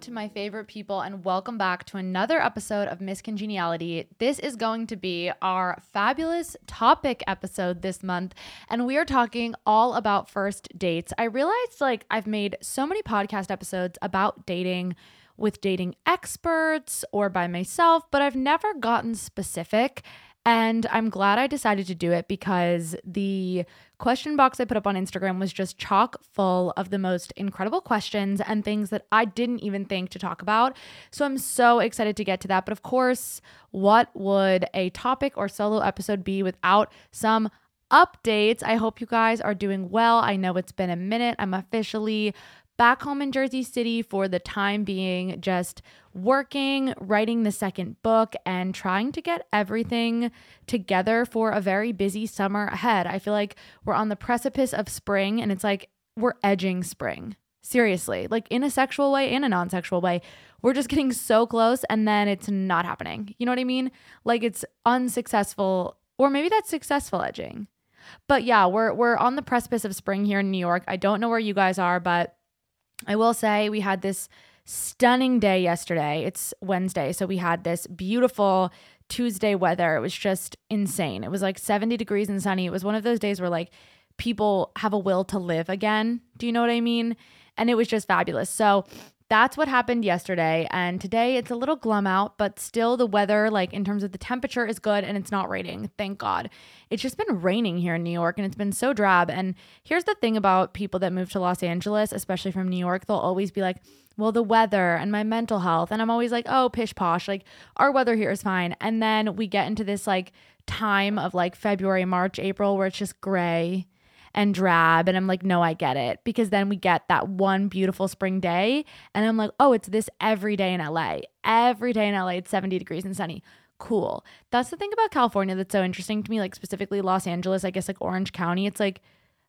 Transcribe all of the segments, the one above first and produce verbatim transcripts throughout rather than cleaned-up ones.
to my favorite people, and welcome back to another episode of Miss Congeniality. This is going to be our fabulous topic episode this month, and we are talking all about first dates. I realized like I've made so many podcast episodes about dating with dating experts or by myself, but I've never gotten specific. And I'm glad I decided to do it because the question box I put up on Instagram was just chock full of the most incredible questions and things that I didn't even think to talk about. So I'm so excited to get to that. But of course, what would a topic or solo episode be without some updates? I hope you guys are doing well. I know it's been a minute. I'm officially back home in Jersey City for the time being, just working, writing the second book, and trying to get everything together for a very busy summer ahead. I feel like we're on the precipice of spring, and it's like we're edging spring. Seriously, like in a sexual way and a non-sexual way. We're just getting so close, and then it's not happening. You know what I mean? Like it's unsuccessful, or maybe that's successful edging. But yeah, we're we're on the precipice of spring here in New York. I don't know where you guys are, but I will say we had this stunning day yesterday. It's Wednesday, so we had this beautiful Tuesday weather. It was just insane. It was like seventy degrees and sunny. It was one of those days where like people have a will to live again. Do you know what I mean? And it was just fabulous. So that's what happened yesterday. And today it's a little glum out, but still the weather, like in terms of the temperature, is good and it's not raining. Thank God. It's just been raining here in New York and it's been so drab. And here's the thing about people that move to Los Angeles, especially from New York, they'll always be like, well, the weather and my mental health. And I'm always like, oh, pish posh, like our weather here is fine. And then we get into this like time of like February, March, April, where it's just gray and drab. And I'm like, no, I get it. Because then we get that one beautiful spring day. And I'm like, oh, it's this every day in L A. Every day in L A, it's seventy degrees and sunny. Cool. That's the thing about California that's so interesting to me, like specifically Los Angeles, I guess like Orange County. It's like,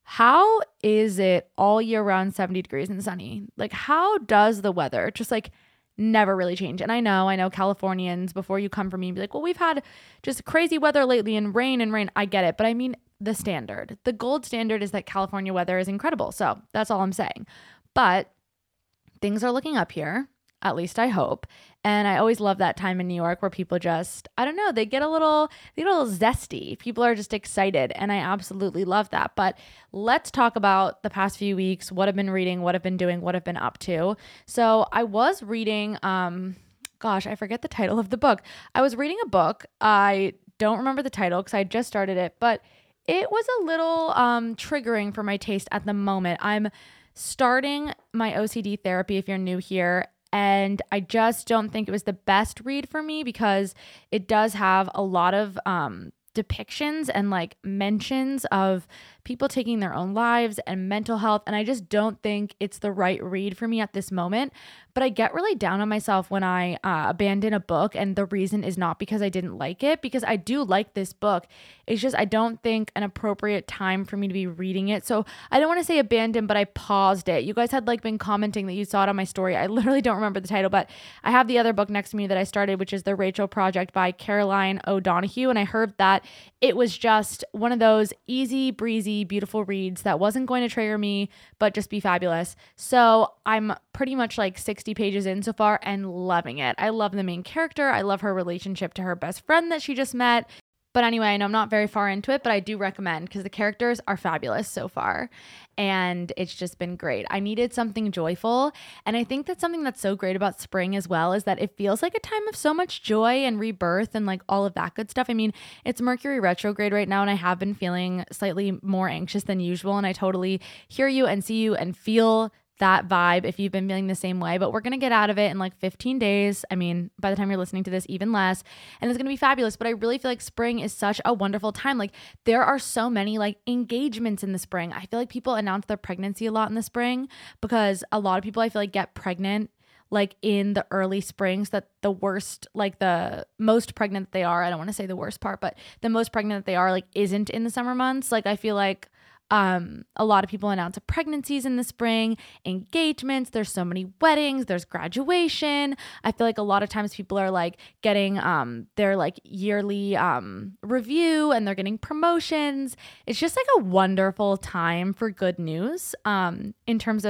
how is it all year round seventy degrees and sunny? Like, how does the weather just like never really change? And I know, I know Californians, before you come for me and be like, well, we've had just crazy weather lately and rain and rain. I get it. But I mean, the standard, the gold standard is that California weather is incredible. So that's all I'm saying. But things are looking up here, at least I hope. And I always love that time in New York where people just, I don't know, they get a little, they get a little zesty. People are just excited. And I absolutely love that. But let's talk about the past few weeks, what I've been reading, what I've been doing, what I've been up to. So I was reading, um, gosh, I forget the title of the book. I was reading a book. I don't remember the title because I just started it, but it was a little um, triggering for my taste at the moment. I'm starting my O C D therapy if you're new here, and I just don't think it was the best read for me because it does have a lot of um, depictions and like mentions of people taking their own lives and mental health. And I just don't think it's the right read for me at this moment. But I get really down on myself when I uh, abandon a book. And the reason is not because I didn't like it, because I do like this book. It's just I don't think an appropriate time for me to be reading it. So I don't want to say abandon, but I paused it. You guys had like been commenting that you saw it on my story. I literally don't remember the title, but I have the other book next to me that I started, which is The Rachel Project by Caroline O'Donoghue. And I heard that it was just one of those easy breezy, beautiful reads that wasn't going to trigger me, but just be fabulous. So I'm pretty much like sixty pages in so far and loving it. I love the main character. I love her relationship to her best friend that she just met. But anyway, I know I'm not very far into it, but I do recommend because the characters are fabulous so far. And it's just been great. I needed something joyful. And I think that's something that's so great about spring as well, is that it feels like a time of so much joy and rebirth and like all of that good stuff. I mean, it's Mercury retrograde right now, and I have been feeling slightly more anxious than usual. And I totally hear you and see you and feel that vibe if you've been feeling the same way, but we're going to get out of it in like fifteen days. I mean, by the time you're listening to this, even less, and it's going to be fabulous. But I really feel like spring is such a wonderful time. Like there are so many like engagements in the spring. I feel like people announce their pregnancy a lot in the spring because a lot of people I feel like get pregnant like in the early springs, that the worst, like the most pregnant that they are, I don't want to say the worst part, but the most pregnant that they are like isn't in the summer months. Like I feel like Um, a lot of people announce pregnancies in the spring, engagements, there's so many weddings, there's graduation. I feel like a lot of times people are like getting um, their like yearly um, review and they're getting promotions. It's just like a wonderful time for good news um, in terms of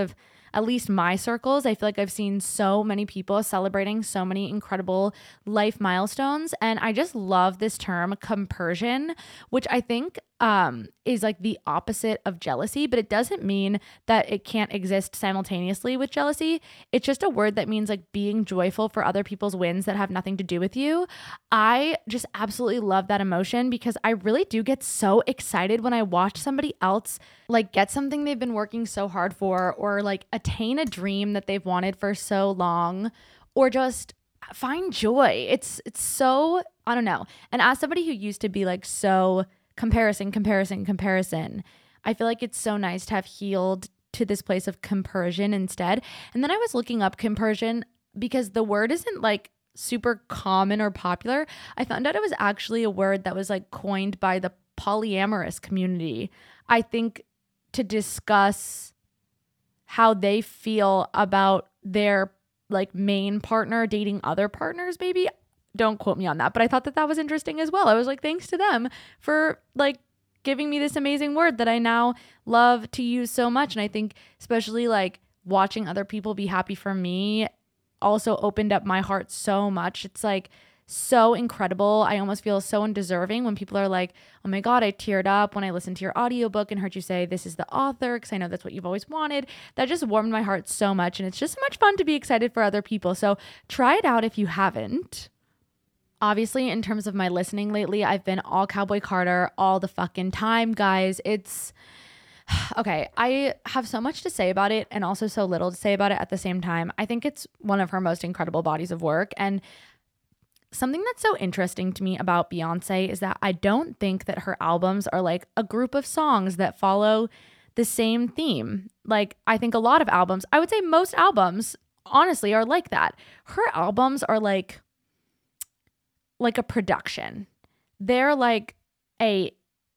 at least my circles, I feel like I've seen so many people celebrating so many incredible life milestones. And I just love this term compersion, which I think um, is like the opposite of jealousy, but it doesn't mean that it can't exist simultaneously with jealousy. It's just a word that means like being joyful for other people's wins that have nothing to do with you. I just absolutely love that emotion because I really do get so excited when I watch somebody else like get something they've been working so hard for, or like attain a dream that they've wanted for so long, or just find joy. It's it's so, I don't know. And as somebody who used to be like so comparison, comparison, comparison, I feel like it's so nice to have healed to this place of compersion instead. And then I was looking up compersion because the word isn't like super common or popular. I found out it was actually a word that was like coined by the polyamorous community, I think, to discuss how they feel about their like main partner dating other partners, maybe. Don't quote me on that, but I thought that that was interesting as well. I was like, thanks to them for like giving me this amazing word that I now love to use so much. And I think especially like watching other people be happy for me also opened up my heart so much. It's like so incredible. I almost feel so undeserving when people are like, oh my God, I teared up when I listened to your audiobook and heard you say this is the author, because I know that's what you've always wanted. That just warmed my heart so much. And it's just so much fun to be excited for other people. So try it out if you haven't. Obviously, in terms of my listening lately, I've been all Cowboy Carter all the fucking time, guys. It's okay. I have so much to say about it and also so little to say about it at the same time. I think it's one of her most incredible bodies of work. And something that's so interesting to me about Beyonce is that I don't think that her albums are like a group of songs that follow the same theme. Like, I think a lot of albums, I would say most albums, honestly, are like that. Her albums are like like a production. They're like a,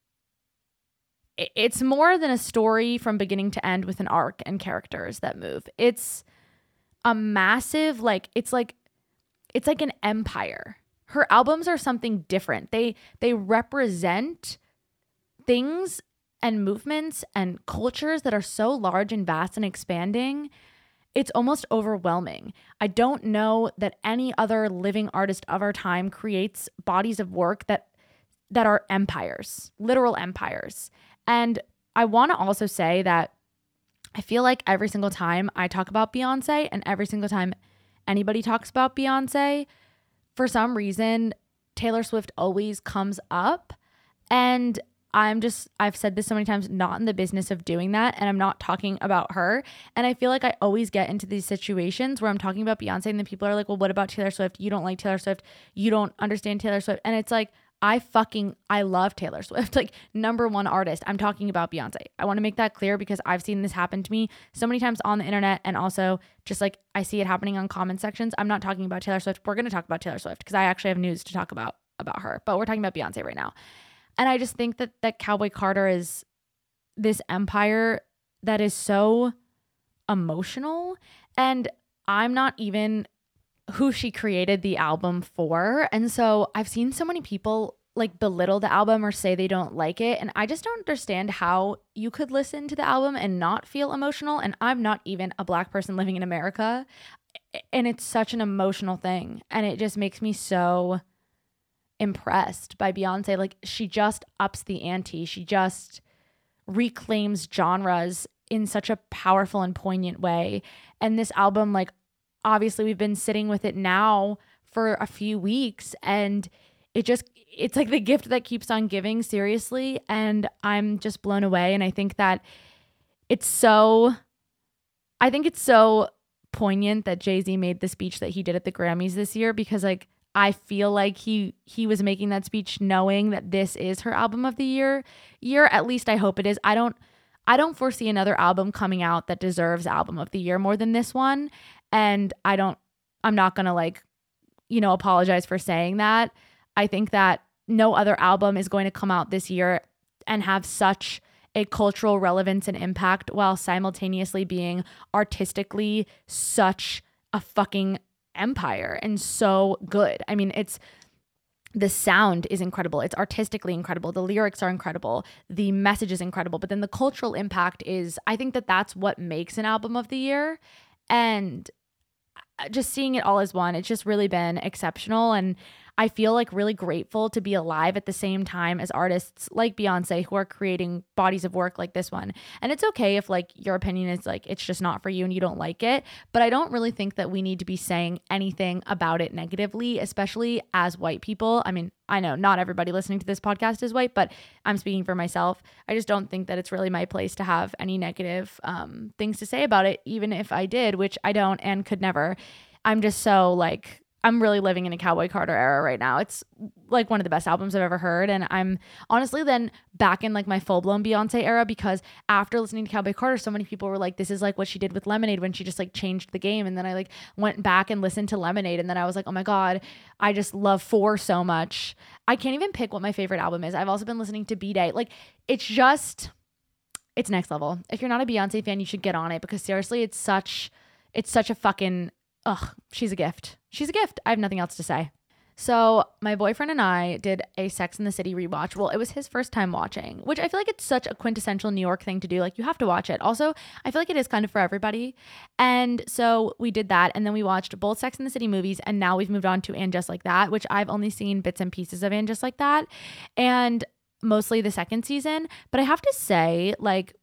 it's more than a story from beginning to end with an arc and characters that move. It's a massive, like, it's like, it's like an empire. Her albums are something different. They, they represent things and movements and cultures that are so large and vast and expanding. It's almost overwhelming. I don't know that any other living artist of our time creates bodies of work that that are empires, literal empires. And I want to also say that I feel like every single time I talk about Beyonce and every single time anybody talks about Beyonce, for some reason, Taylor Swift always comes up. And I'm just, I've said this so many times, not in the business of doing that. And I'm not talking about her. And I feel like I always get into these situations where I'm talking about Beyonce and then people are like, well, what about Taylor Swift? You don't like Taylor Swift. You don't understand Taylor Swift. And it's like, I fucking, I love Taylor Swift, like number one artist. I'm talking about Beyonce. I want to make that clear because I've seen this happen to me so many times on the internet. And also just like I see it happening on comment sections. I'm not talking about Taylor Swift. We're going to talk about Taylor Swift because I actually have news to talk about, about her, but we're talking about Beyonce right now. And I just think that that Cowboy Carter is this empire that is so emotional. And I'm not even who she created the album for. And so I've seen so many people like belittle the album or say they don't like it. And I just don't understand how you could listen to the album and not feel emotional. And I'm not even a Black person living in America. And it's such an emotional thing. And it just makes me so impressed by Beyonce. Like, she just ups the ante. She just reclaims genres in such a powerful and poignant way. And this album, like, obviously we've been sitting with it now for a few weeks and it just, it's like the gift that keeps on giving, seriously. And I'm just blown away. And I think that it's so, I think it's so poignant that Jay-Z made the speech that he did at the Grammys this year, because like, I feel like he he was making that speech knowing that this is her album of the year. Year, at least I hope it is. I don't I don't foresee another album coming out that deserves album of the year more than this one. And I don't I'm not going to like, you know, apologize for saying that. I think that no other album is going to come out this year and have such a cultural relevance and impact while simultaneously being artistically such a fucking empire and so good. I mean, it's the sound is incredible. It's artistically incredible. The lyrics are incredible. The message is incredible. But then the cultural impact is, I think that that's what makes an album of the year. And just seeing it all as one, it's just really been exceptional. And I feel like really grateful to be alive at the same time as artists like Beyonce who are creating bodies of work like this one. And it's okay if like your opinion is like it's just not for you and you don't like it, but I don't really think that we need to be saying anything about it negatively, especially as white people. I mean, I know not everybody listening to this podcast is white, but I'm speaking for myself. I just don't think that it's really my place to have any negative um, things to say about it, even if I did, which I don't and could never. I'm just so like, I'm really living in a Cowboy Carter era right now. It's like one of the best albums I've ever heard. And I'm honestly then back in like my full blown Beyonce era, because after listening to Cowboy Carter, so many people were like, this is like what she did with Lemonade when she just like changed the game. And then I like went back and listened to Lemonade. And then I was like, oh my God, I just love Four so much. I can't even pick what my favorite album is. I've also been listening to B-Day. Like it's just, it's next level. If you're not a Beyonce fan, you should get on it, because seriously, it's such, it's such a fucking, ugh, she's a gift. She's a gift. I have nothing else to say. So my boyfriend and I did a Sex and the City rewatch. Well, it was his first time watching, which I feel like it's such a quintessential New York thing to do. Like you have to watch it. Also, I feel like it is kind of for everybody. And so we did that. And then we watched both Sex and the City movies. And now we've moved on to And Just Like That, which I've only seen bits and pieces of And Just Like That. And mostly the second season. But I have to say, like,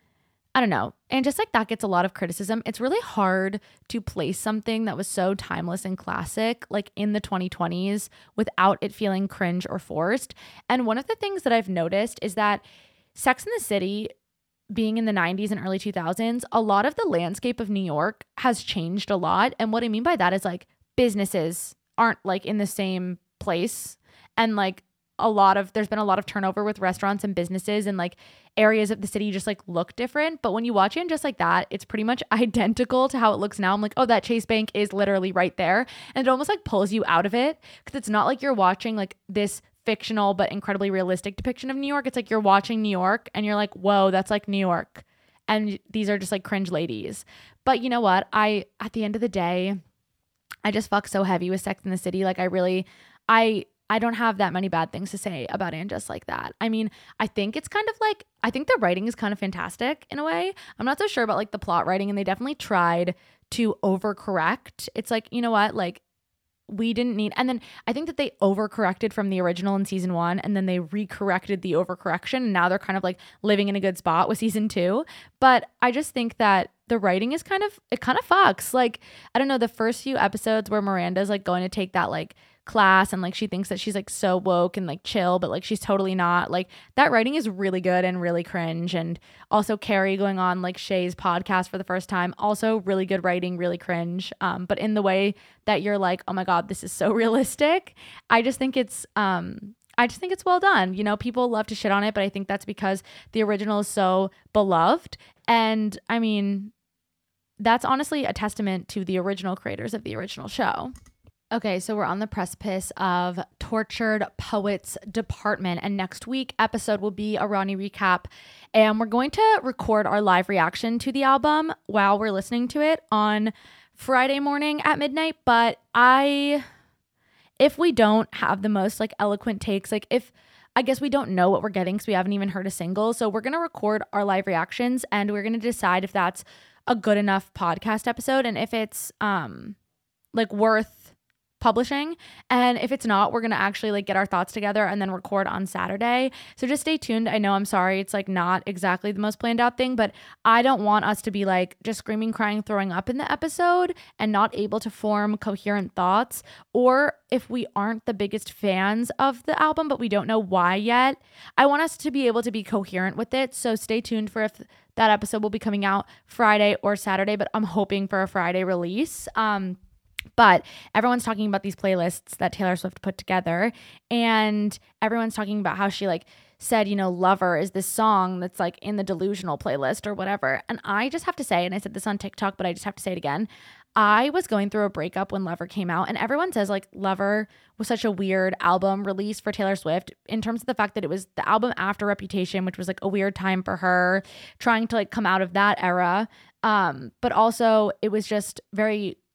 I don't know. And Just Like That gets a lot of criticism. It's really hard to place something that was so timeless and classic, like in the twenty twenties, without it feeling cringe or forced. And one of the things that I've noticed is that Sex and the City, being in the nineties and early two thousands, a lot of the landscape of New York has changed a lot. And what I mean by that is like businesses aren't like in the same place. And like a lot of, there's been a lot of turnover with restaurants and businesses, and like areas of the city just like look different. But when you watch it And Just Like That, it's pretty much identical to how it looks now. I'm like, oh, that Chase Bank is literally right there. And it almost like pulls you out of it, because it's not like you're watching like this fictional but incredibly realistic depiction of New York. It's like you're watching New York and you're like, whoa, that's like New York. And these are just like cringe ladies. But you know what? I, at the end of the day, I just fuck so heavy with Sex and the City. Like I really, I, I don't have that many bad things to say about And Just Like That. I mean, I think it's kind of like, I think the writing is kind of fantastic in a way. I'm not so sure about like the plot writing, and they definitely tried to overcorrect. It's like, you know what, like we didn't need, and then I think that they overcorrected from the original in season one, and then they recorrected the overcorrection, and now they're kind of like living in a good spot with season two. But I just think that the writing is kind of, it kind of fucks. Like, I don't know, the first few episodes where Miranda's like going to take that like class, and like she thinks that she's like so woke and like chill, but like she's totally not. Like that writing is really good and really cringe. And also Carrie going on like Shay's podcast for the first time, also really good writing, really cringe, um but in the way that you're like, oh my God, this is so realistic. I just think it's um I just think it's well done. You know, people love to shit on it, but I think that's because the original is so beloved. And I mean, that's honestly a testament to the original creators of the original show. Okay, so we're on the precipice of Tortured Poets Department, and next week episode will be a Ronnie recap, and we're going to record our live reaction to the album while we're listening to it on Friday morning at midnight. But I, if we don't have the most like eloquent takes, like if, I guess we don't know what we're getting because we haven't even heard a single, so we're going to record our live reactions, and we're going to decide if that's a good enough podcast episode, and if it's um like worth publishing. And if it's not, we're gonna actually like get our thoughts together and then record on Saturday. So just stay tuned. I know, I'm sorry, it's like not exactly the most planned out thing, but I don't want us to be like just screaming, crying, throwing up in the episode and not able to form coherent thoughts. Or if we aren't the biggest fans of the album, but we don't know why yet, I want us to be able to be coherent with it. So stay tuned for if that episode will be coming out Friday or Saturday, but I'm hoping for a Friday release. Um, But everyone's talking about these playlists that Taylor Swift put together, and everyone's talking about how she like said, you know, Lover is this song that's like in the Delusional playlist or whatever. And I just have to say, and I said this on TikTok, but I just have to say it again, I was going through a breakup when Lover came out, and everyone says like Lover was such a weird album release for Taylor Swift in terms of the fact that it was the album after Reputation, which was like a weird time for her trying to like come out of that era. Um, but also it was just very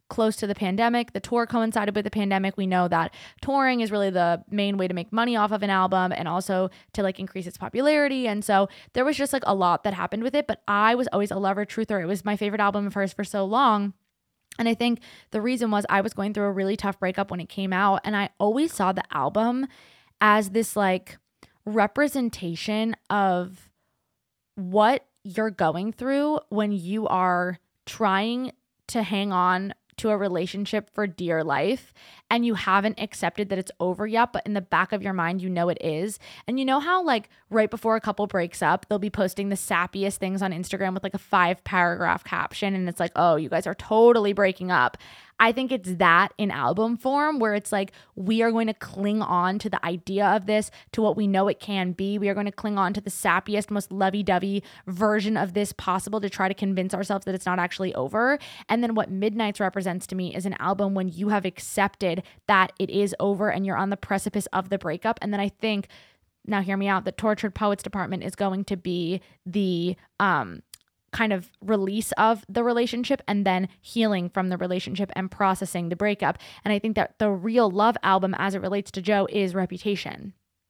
close to the pandemic. The tour coincided with the pandemic. We know that touring is really the main way to make money off of an album and also to like increase its popularity. And so there was just like a lot that happened with it. But I was always a lover truther. It was my favorite album of hers for so long. And I think the reason was I was going through a really tough breakup when it came out. And I always saw the album as this like representation of what you're going through when you are trying to hang on to a relationship for dear life and you haven't accepted that it's over yet, but in the back of your mind, you know it is. And you know how like right before a couple breaks up, they'll be posting the sappiest things on Instagram with like a five paragraph caption and it's like, oh, you guys are totally breaking up. I think it's that in album form where it's like we are going to cling on to the idea of this, to what we know it can be. We are going to cling on to the sappiest, most lovey-dovey version of this possible to try to convince ourselves that it's not actually over. And then what Midnights represents to me is an album when you have accepted that it is over and you're on the precipice of the breakup. And then I think, now hear me out, the Tortured Poets Department is going to be the um kind of release of the relationship and then healing from the relationship and processing the breakup. And I think that the real love album as it relates to Joe is Reputation.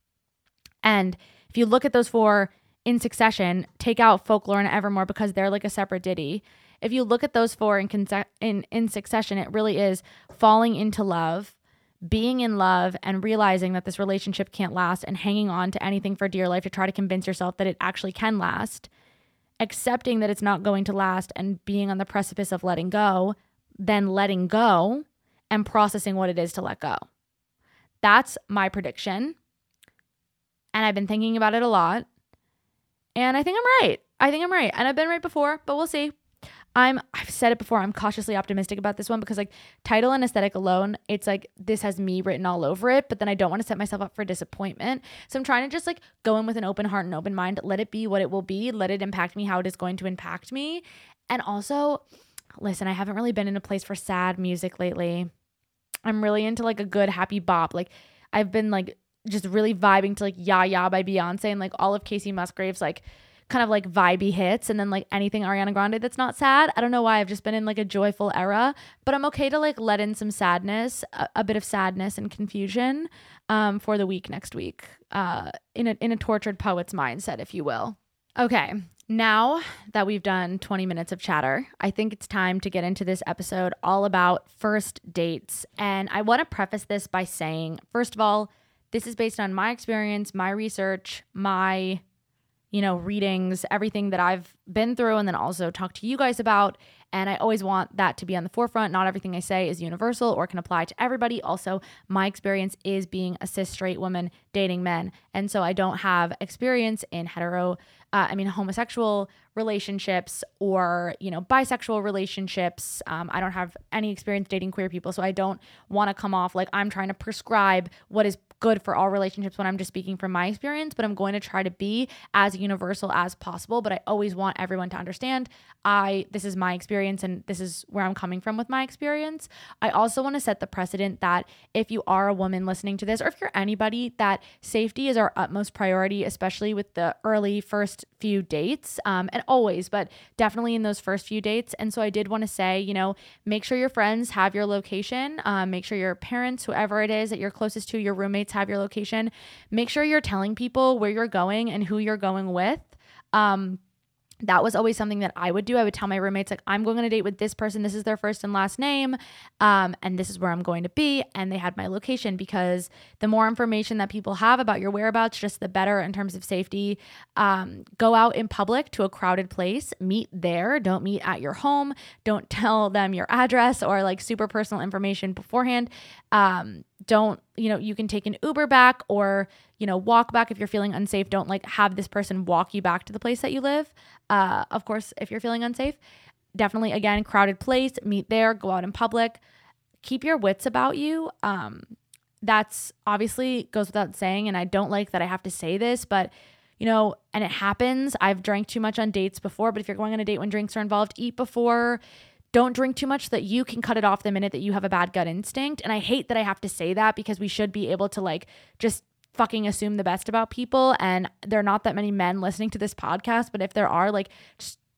And if you look at those four in succession, take out Folklore and Evermore because they're like a separate ditty. If you look at those four in, conse- in, in succession, it really is falling into love, being in love and realizing that this relationship can't last and hanging on to anything for dear life to try to convince yourself that it actually can last. Accepting that it's not going to last and being on the precipice of letting go, then letting go and processing what it is to let go. That's my prediction. And I've been thinking about it a lot. And I think I'm right. I think I'm right. And I've been right before, but we'll see. I'm, I've said it before, I'm cautiously optimistic about this one because like title and aesthetic alone, it's like this has me written all over it, but then I don't want to set myself up for disappointment. So I'm trying to just like go in with an open heart and open mind, let it be what it will be, let it impact me how it is going to impact me. And also, listen, I haven't really been in a place for sad music lately. I'm really into like a good happy bop. Like I've been like just really vibing to like Ya Ya by Beyonce and like all of Casey Musgrave's like kind of like vibey hits and then like anything Ariana Grande that's not sad. I don't know why I've just been in like a joyful era, but I'm okay to like let in some sadness, a, a bit of sadness and confusion um, for the week next week uh, in a in a tortured poet's mindset, if you will. Okay, now that we've done twenty minutes of chatter, I think it's time to get into this episode all about first dates. And I want to preface this by saying, first of all, this is based on my experience, my research, my you know, readings, everything that I've been through and then also talk to you guys about. And I always want that to be on the forefront. Not everything I say is universal or can apply to everybody. Also, my experience is being a cis straight woman dating men. And so I don't have experience in hetero, uh, I mean, homosexual relationships or, you know, bisexual relationships. Um, I don't have any experience dating queer people. So I don't want to come off like I'm trying to prescribe what is good for all relationships when I'm just speaking from my experience, but I'm going to try to be as universal as possible. But I always want everyone to understand I, this is my experience and this is where I'm coming from with my experience. I also want to set the precedent that if you are a woman listening to this, or if you're anybody, that safety is our utmost priority, especially with the early first few dates, um, and always, but definitely in those first few dates. And so I did want to say, you know, make sure your friends have your location, um, make sure your parents, whoever it is that you're closest to, your roommates have your location. Make sure you're telling people where you're going and who you're going with. Um, that was always something that I would do. I would tell my roommates, like, I'm going on a date with this person. This is their first and last name. Um, and this is where I'm going to be. And they had my location, because the more information that people have about your whereabouts, just the better in terms of safety. Um, go out in public to a crowded place, meet there. Don't meet at your home. Don't tell them your address or like super personal information beforehand. Um, don't, you know, you can take an Uber back or, you know, walk back if you're feeling unsafe. Don't like have this person walk you back to the place that you live. Uh, of course, if you're feeling unsafe, definitely, again, crowded place, meet there, go out in public, keep your wits about you. Um, that's obviously goes without saying. And I don't like that I have to say this, but you know, and it happens. I've drank too much on dates before, but if you're going on a date when drinks are involved, eat before. Don't drink too much so that you can cut it off the minute that you have a bad gut instinct. And I hate that I have to say that, because we should be able to like just fucking assume the best about people. And there are not that many men listening to this podcast, but if there are, like, just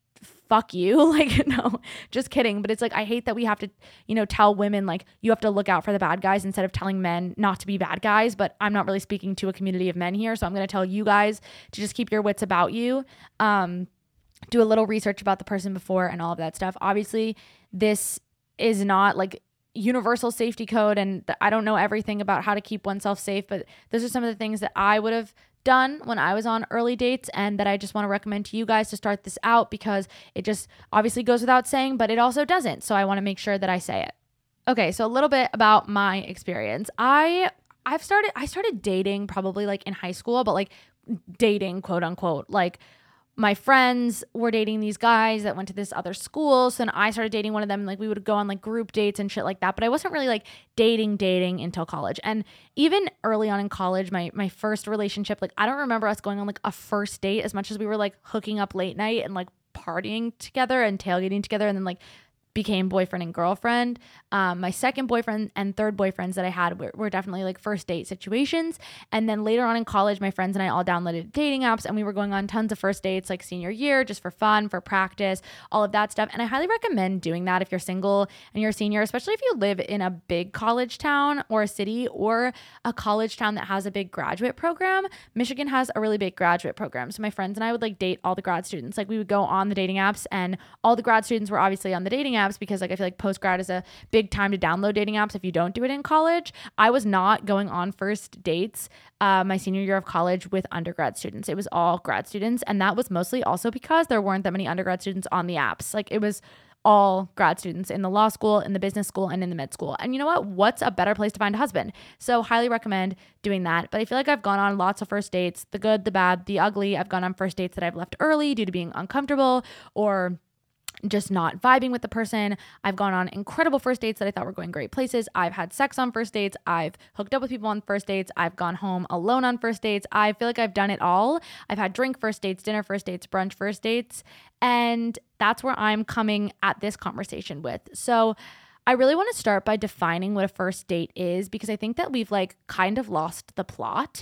fuck you. Like, no, just kidding. But it's like, I hate that we have to, you know, tell women like you have to look out for the bad guys instead of telling men not to be bad guys. But I'm not really speaking to a community of men here. So I'm going to tell you guys to just keep your wits about you. Um, do a little research about the person before and all of that stuff. Obviously, this is not like universal safety code, and I don't know everything about how to keep oneself safe, but those are some of the things that I would have done when I was on early dates and that I just want to recommend to you guys to start this out, because it just obviously goes without saying, but it also doesn't. So I want to make sure that I say it. Okay, so a little bit about my experience. I I've started I started dating probably like in high school, but like dating, quote unquote, like my friends were dating these guys that went to this other school. So then I started dating one of them. Like we would go on like group dates and shit like that. But I wasn't really like dating, dating until college. And even early on in college, my my first relationship, like I don't remember us going on like a first date as much as we were like hooking up late night and like partying together and tailgating together and then like became boyfriend and girlfriend. Um, my second boyfriend and third boyfriends that I had were, were definitely like first date situations. And then later on in college, my friends and I all downloaded dating apps and we were going on tons of first dates like senior year, just for fun, for practice, all of that stuff. And I highly recommend doing that if you're single and you're a senior, especially if you live in a big college town or a city or a college town that has a big graduate program. Michigan has a really big graduate program. So my friends and I would like date all the grad students. Like we would go on the dating apps and all the grad students were obviously on the dating apps, because like I feel like post grad is a big time to download dating apps if you don't do it in college. I was not going on first dates uh, my senior year of college with undergrad students. It was all grad students, and that was mostly also because there weren't that many undergrad students on the apps. Like it was all grad students in the law school, in the business school, and in the med school. And you know what? What's a better place to find a husband? So highly recommend doing that. But I feel like I've gone on lots of first dates, the good, the bad, the ugly. I've gone on first dates that I've left early due to being uncomfortable or just not vibing with the person. I've gone on incredible first dates that I thought were going great places. I've had sex on first dates. I've hooked up with people on first dates. I've gone home alone on first dates. I feel like I've done it all. I've had drink first dates, dinner first dates, brunch first dates. And that's where I'm coming at this conversation with. So I really want to start by defining what a first date is, because I think that we've like kind of lost the plot.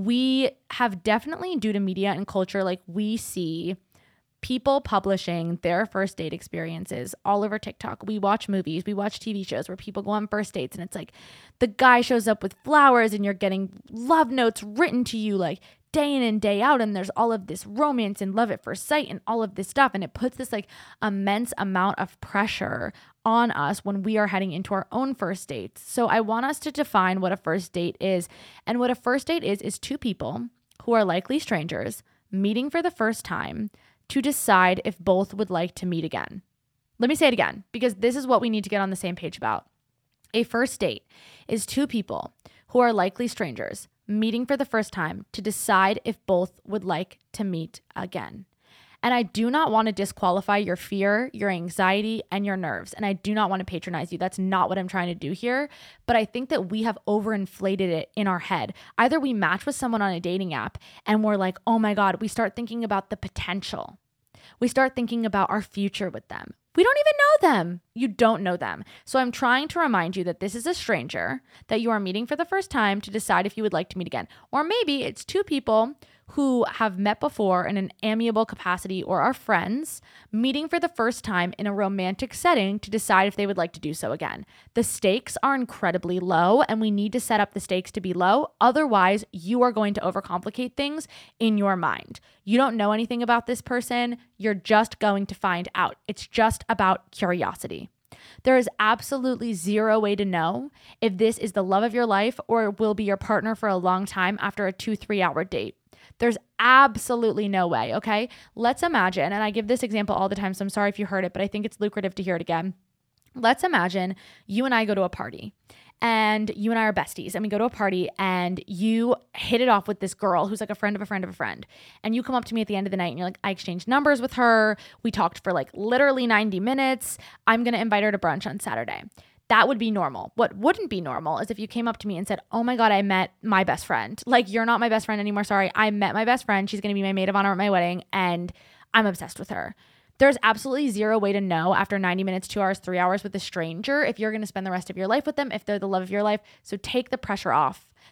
We have definitely, due to media and culture, like we see people publishing their first date experiences all over TikTok. We watch movies, we watch T V shows where people go on first dates and it's like the guy shows up with flowers and you're getting love notes written to you like day in and day out. And there's all of this romance and love at first sight and all of this stuff. And it puts this like immense amount of pressure on us when we are heading into our own first dates. So I want us to define what a first date is. And what a first date is, is two people who are likely strangers meeting for the first time to decide if both would like to meet again. Let me say it again, because this is what we need to get on the same page about. A first date is two people who are likely strangers meeting for the first time to decide if both would like to meet again. And I do not want to disqualify your fear, your anxiety, and your nerves. And I do not want to patronize you. That's not what I'm trying to do here. But I think that we have overinflated it in our head. Either we match with someone on a dating app and we're like, oh my God, we start thinking about the potential. We start thinking about our future with them. We don't even know them. You don't know them. So I'm trying to remind you that this is a stranger that you are meeting for the first time to decide if you would like to meet again. Or maybe it's two people who have met before in an amiable capacity or are friends meeting for the first time in a romantic setting to decide if they would like to do so again. The stakes are incredibly low and we need to set up the stakes to be low. Otherwise, you are going to overcomplicate things in your mind. You don't know anything about this person. You're just going to find out. It's just about curiosity. There is absolutely zero way to know if this is the love of your life or will be your partner for a long time after a two, three hour date. There's absolutely no way, okay? Let's imagine, and I give this example all the time, so I'm sorry if you heard it, but I think it's lucrative to hear it again. Let's imagine you and I go to a party and you and I are besties and we go to a party and you hit it off with this girl who's like a friend of a friend of a friend. And you come up to me at the end of the night and you're like, I exchanged numbers with her. We talked for like literally ninety minutes. I'm going to invite her to brunch on Saturday. That would be normal. What wouldn't be normal is if you came up to me and said, oh my God, I met my best friend. Like, you're not my best friend anymore. Sorry. I met my best friend. She's going to be my maid of honor at my wedding and I'm obsessed with her. There's absolutely zero way to know after ninety minutes, two hours, three hours with a stranger if you're going to spend the rest of your life with them, if they're the love of your life. So take the pressure off.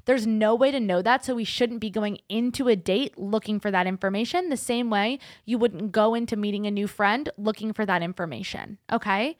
There's no way to know that, so we shouldn't be going into a date looking for that information the same way you wouldn't go into meeting a new friend looking for that information, okay?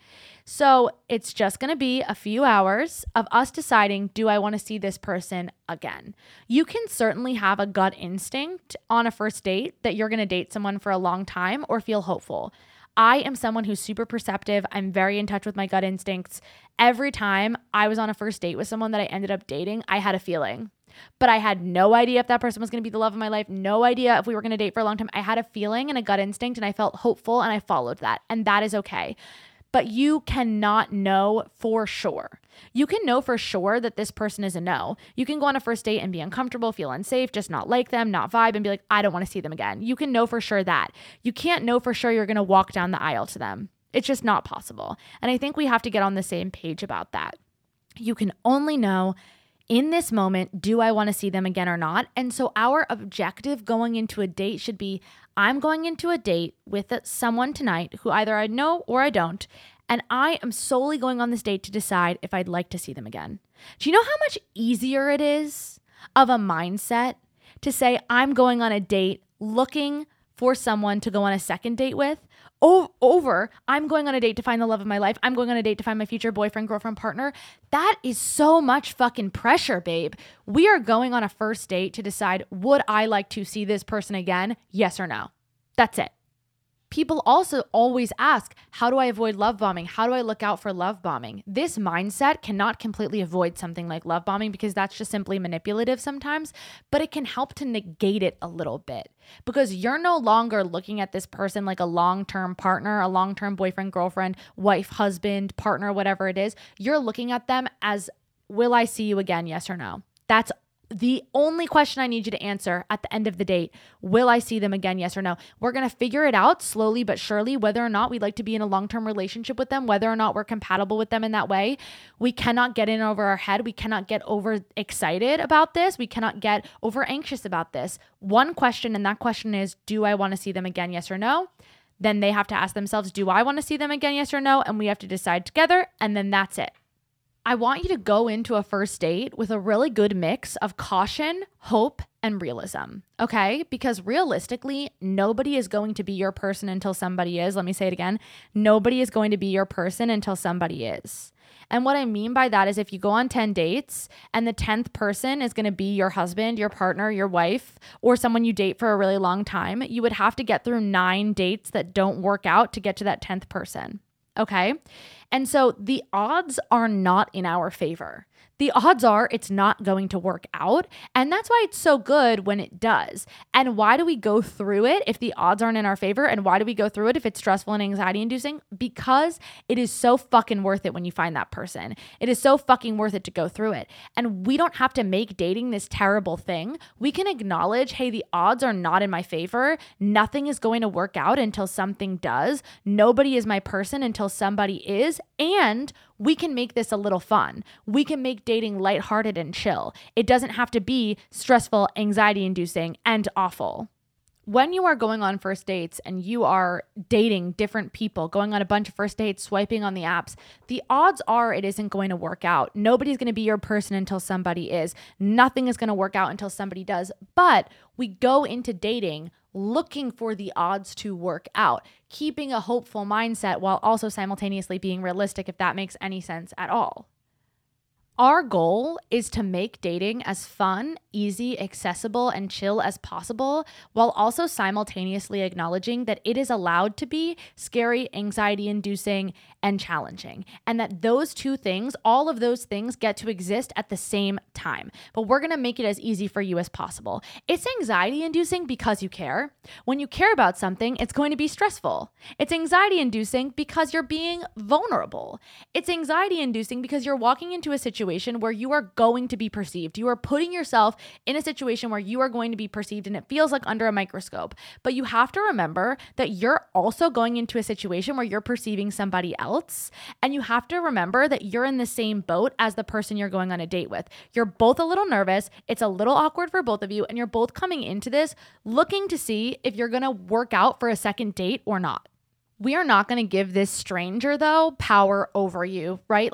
So it's just going to be a few hours of us deciding, do I want to see this person again? You can certainly have a gut instinct on a first date that you're going to date someone for a long time or feel hopeful. I am someone who's super perceptive. I'm very in touch with my gut instincts. Every time I was on a first date with someone that I ended up dating, I had a feeling. But I had no idea if that person was going to be the love of my life, no idea if we were going to date for a long time. I had a feeling and a gut instinct, and I felt hopeful, and I followed that. And that is okay. But you cannot know for sure. You can know for sure that this person is a no. You can go on a first date and be uncomfortable, feel unsafe, just not like them, not vibe, and be like, I don't want to see them again. You can know for sure that. You can't know for sure you're going to walk down the aisle to them. It's just not possible. And I think we have to get on the same page about that. You can only know in this moment, do I want to see them again or not? And so our objective going into a date should be, I'm going into a date with someone tonight who either I know or I don't, and I am solely going on this date to decide if I'd like to see them again. Do you know how much easier it is of a mindset to say I'm going on a date looking for someone to go on a second date with o- over I'm going on a date to find the love of my life. I'm going on a date to find my future boyfriend, girlfriend, partner. That is so much fucking pressure, babe. We are going on a first date to decide, would I like to see this person again? Yes or no? That's it. People also always ask, how do I avoid love bombing? How do I look out for love bombing? This mindset cannot completely avoid something like love bombing because that's just simply manipulative sometimes, but it can help to negate it a little bit because you're no longer looking at this person like a long-term partner, a long-term boyfriend, girlfriend, wife, husband, partner, whatever it is. You're looking at them as, will I see you again? Yes or no? That's the only question I need you to answer at the end of the date. Will I see them again? Yes or no? We're going to figure it out slowly but surely, whether or not we'd like to be in a long-term relationship with them, whether or not we're compatible with them in that way. We cannot get in over our head. We cannot get over excited about this. We cannot get over anxious about this. One question, and that question is, do I want to see them again? Yes or no? Then they have to ask themselves, do I want to see them again? Yes or no? And we have to decide together, and then that's it. I want you to go into a first date with a really good mix of caution, hope, and realism, okay? Because realistically, nobody is going to be your person until somebody is. Let me say it again. Nobody is going to be your person until somebody is. And what I mean by that is if you go on ten dates and the tenth person is going to be your husband, your partner, your wife, or someone you date for a really long time, you would have to get through nine dates that don't work out to get to that tenth person. Okay. And so the odds are not in our favor. The odds are it's not going to work out. And that's why it's so good when it does. And why do we go through it if the odds aren't in our favor? And why do we go through it if it's stressful and anxiety inducing? Because it is so fucking worth it when you find that person. It is so fucking worth it to go through it. And we don't have to make dating this terrible thing. We can acknowledge, hey, the odds are not in my favor. Nothing is going to work out until something does. Nobody is my person until somebody is. And we can make this a little fun. We can make dating lighthearted and chill. It doesn't have to be stressful, anxiety-inducing, and awful. When you are going on first dates and you are dating different people, going on a bunch of first dates, swiping on the apps, the odds are it isn't going to work out. Nobody's going to be your person until somebody is. Nothing is going to work out until somebody does. But we go into dating looking for the odds to work out, keeping a hopeful mindset while also simultaneously being realistic, if that makes any sense at all. Our goal is to make dating as fun, easy, accessible, and chill as possible, while also simultaneously acknowledging that it is allowed to be scary, anxiety-inducing, and challenging. And that those two things, all of those things get to exist at the same time. But we're going to make it as easy for you as possible. It's anxiety-inducing because you care. When you care about something, it's going to be stressful. It's anxiety-inducing because you're being vulnerable. It's anxiety-inducing because you're walking into a situation where you are going to be perceived. You are putting yourself in a situation where you are going to be perceived and it feels like under a microscope. But you have to remember that you're also going into a situation where you're perceiving somebody else. And you have to remember that you're in the same boat as the person you're going on a date with. You're both a little nervous. It's a little awkward for both of you. And you're both coming into this looking to see if you're going to work out for a second date or not. We are not going to give this stranger, though, power over you, right? Like,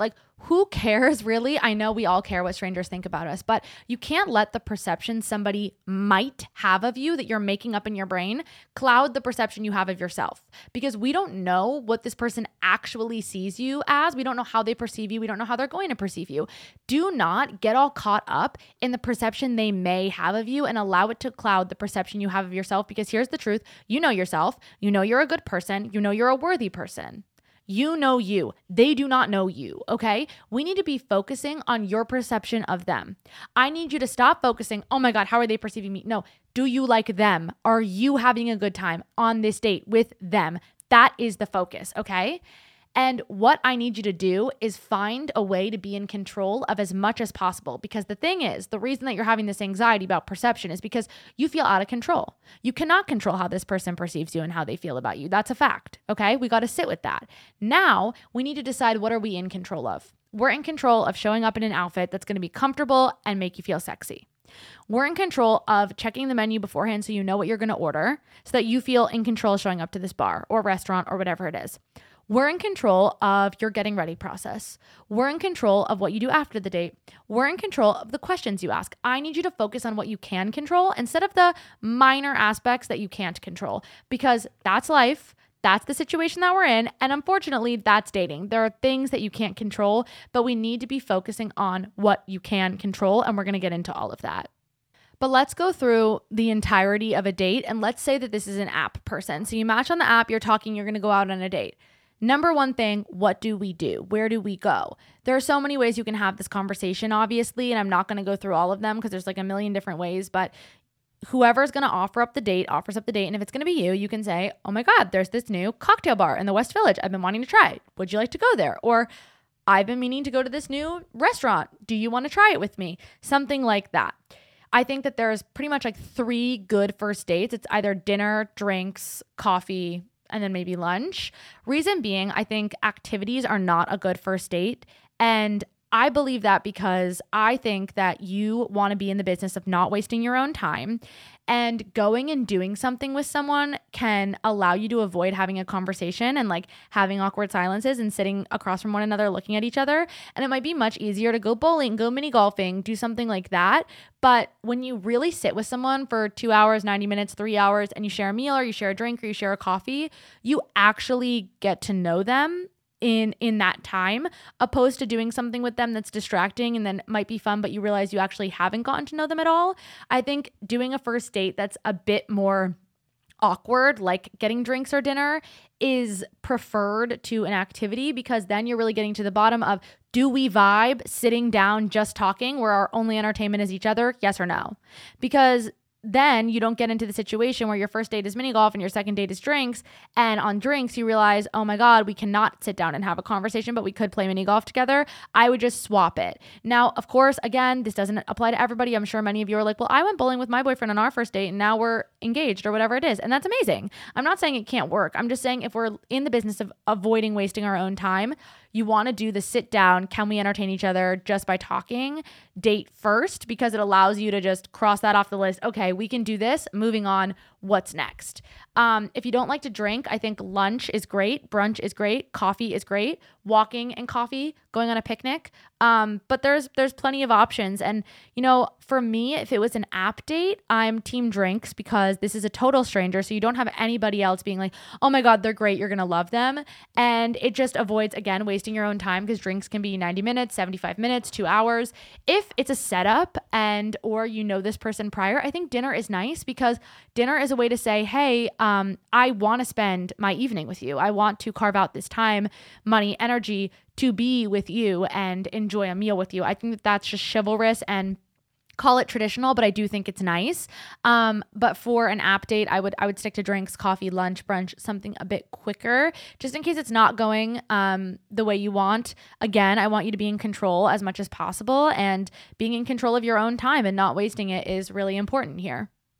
who cares really? I know we all care what strangers think about us, but you can't let the perception somebody might have of you that you're making up in your brain cloud the perception you have of yourself, because we don't know what this person actually sees you as. We don't know how they perceive you. We don't know how they're going to perceive you. Do not get all caught up in the perception they may have of you and allow it to cloud the perception you have of yourself, because here's the truth. You know yourself. You know you're a good person. You know you're a worthy person. You know you. They do not know you, okay? We need to be focusing on your perception of them. I need you to stop focusing, oh my God, how are they perceiving me? No, do you like them? Are you having a good time on this date with them? That is the focus, okay? And what I need you to do is find a way to be in control of as much as possible. Because the thing is, the reason that you're having this anxiety about perception is because you feel out of control. You cannot control how this person perceives you and how they feel about you. That's a fact, okay? We got to sit with that. Now, we need to decide, what are we in control of? We're in control of showing up in an outfit that's going to be comfortable and make you feel sexy. We're in control of checking the menu beforehand so you know what you're going to order, so that you feel in control of showing up to this bar or restaurant or whatever it is. We're in control of your getting ready process. We're in control of what you do after the date. We're in control of the questions you ask. I need you to focus on what you can control instead of the minor aspects that you can't control, because that's life. That's the situation that we're in. And unfortunately, that's dating. There are things that you can't control, but we need to be focusing on what you can control. And we're going to get into all of that. But let's go through the entirety of a date. And let's say that this is an app person. So you match on the app, you're talking, you're going to go out on a date. Number one thing, what do we do? Where do we go? There are so many ways you can have this conversation, obviously, and I'm not going to go through all of them because there's like a million different ways, but whoever's going to offer up the date, offers up the date. And if it's going to be you, you can say, oh my God, there's this new cocktail bar in the West Village. I've been wanting to try it. Would you like to go there? Or I've been meaning to go to this new restaurant. Do you want to try it with me? Something like that. I think that there's pretty much like three good first dates. It's either dinner, drinks, coffee, and then maybe lunch. Reason being, I think activities are not a good first date. And I believe that because I think that you want to be in the business of not wasting your own time, and going and doing something with someone can allow you to avoid having a conversation and like having awkward silences and sitting across from one another looking at each other. And it might be much easier to go bowling, go mini golfing, do something like that. But when you really sit with someone for two hours, ninety minutes, three hours, and you share a meal or you share a drink or you share a coffee, you actually get to know them in in that time, opposed to doing something with them that's distracting and then might be fun, but you realize you actually haven't gotten to know them at all. I think doing a first date that's a bit more awkward, like getting drinks or dinner, is preferred to an activity, because then you're really getting to the bottom of, do we vibe sitting down just talking where our only entertainment is each other? Yes or no? Because then you don't get into the situation where your first date is mini golf and your second date is drinks. And on drinks, you realize, oh my God, we cannot sit down and have a conversation, but we could play mini golf together. I would just swap it. Now, of course, again, this doesn't apply to everybody. I'm sure many of you are like, well, I went bowling with my boyfriend on our first date and now we're engaged or whatever it is. And that's amazing. I'm not saying it can't work. I'm just saying if we're in the business of avoiding wasting our own time, you want to do the sit down, can we entertain each other just by talking date first, because it allows you to just cross that off the list. Okay, we can do this. Moving on. What's next? Um, if you don't like to drink, I think lunch is great. Brunch is great. Coffee is great. Walking and coffee, going on a picnic. Um, but there's there's plenty of options. And, you know, for me, if it was an app date, I'm team drinks, because this is a total stranger. So you don't have anybody else being like, oh my God, they're great, you're going to love them. And it just avoids, again, wasting your own time, because drinks can be ninety minutes, seventy-five minutes, two hours. If it's a setup and or you know this person prior, I think dinner is nice, because dinner is a way to say, hey, um, I want to spend my evening with you. I want to carve out this time, money, energy to be with you and enjoy a meal with you. I think that that's just chivalrous, and call it traditional, but I do think it's nice. Um, but for an app date, I would I would stick to drinks, coffee, lunch, brunch, something a bit quicker, just in case it's not going um, the way you want. Again, I want you to be in control as much as possible, and being in control of your own time and not wasting it is really important here.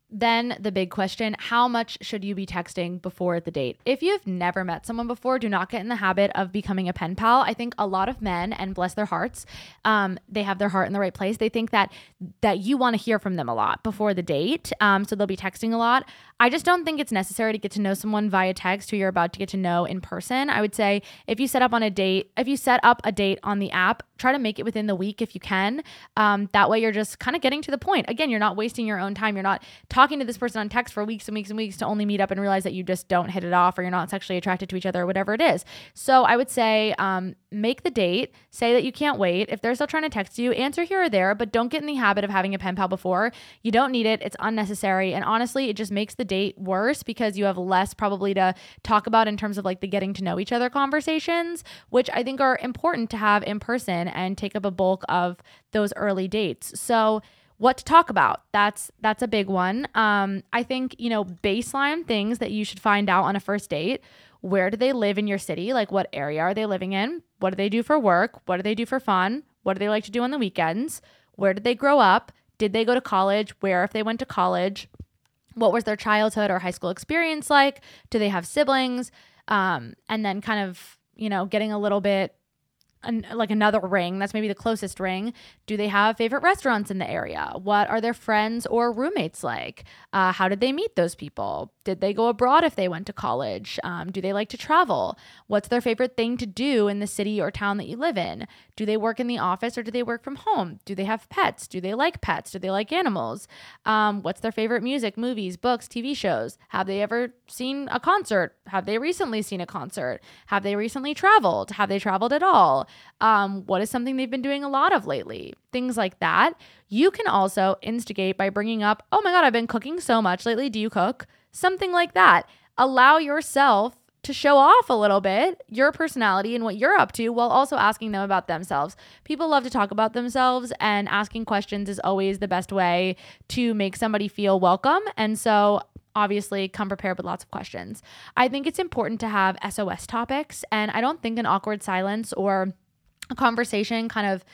Then the big question, how much should you be texting before the date? If you've never met someone before, do not get in the habit of becoming a pen pal. I think a lot of men, and bless their hearts, um, they have their heart in the right place. They think that that you want to hear from them a lot before the date. Um, so they'll be texting a lot. I just don't think it's necessary to get to know someone via text who you're about to get to know in person. I would say if you set up on a date, if you set up a date on the app, try to make it within the week if you can. Um, that way you're just kind of getting to the point. Again, you're not wasting your own time. You're not talking to this person on text for weeks and weeks and weeks to only meet up and realize that you just don't hit it off or you're not sexually attracted to each other or whatever it is. So I would say um, make the date, say that you can't wait. If they're still trying to text you, answer here or there, but don't get in the habit of having a pen pal before. You don't need it. It's unnecessary. And honestly, it just makes the date worse because you have less probably to talk about in terms of like the getting to know each other conversations, which I think are important to have in person and take up a bulk of those early dates. So what to talk about? That's that's a big one. Um, I think, you know, baseline things that you should find out on a first date. Where do they live in your city? Like what area are they living in? What do they do for work? What do they do for fun? What do they like to do on the weekends? Where did they grow up? Did they go to college? Where if they went to college? What was their childhood or high school experience like? Do they have siblings? Um, and then kind of, you know, getting a little bit An, like another ring, that's maybe the closest ring. Do they have favorite restaurants in the area? What are their friends or roommates like? Uh, how did they meet those people? Did they go abroad if they went to college? Um, do they like to travel? What's their favorite thing to do in the city or town that you live in? Do they work in the office or do they work from home? Do they have pets? Do they like pets? Do they like animals? Um, what's their favorite music, movies, books, T V shows? Have they ever seen a concert? Have they recently seen a concert? Have they recently traveled? Have they traveled at all? Um, what is something they've been doing a lot of lately? Things like that. You can also instigate by bringing up, oh my God, I've been cooking so much lately. Do you cook? Something like that. Allow yourself to show off a little bit your personality and what you're up to while also asking them about themselves. People love to talk about themselves, and asking questions is always the best way to make somebody feel welcome. And so obviously come prepared with lots of questions. I think it's important to have S O S topics, and I don't think an awkward silence or a conversation kind of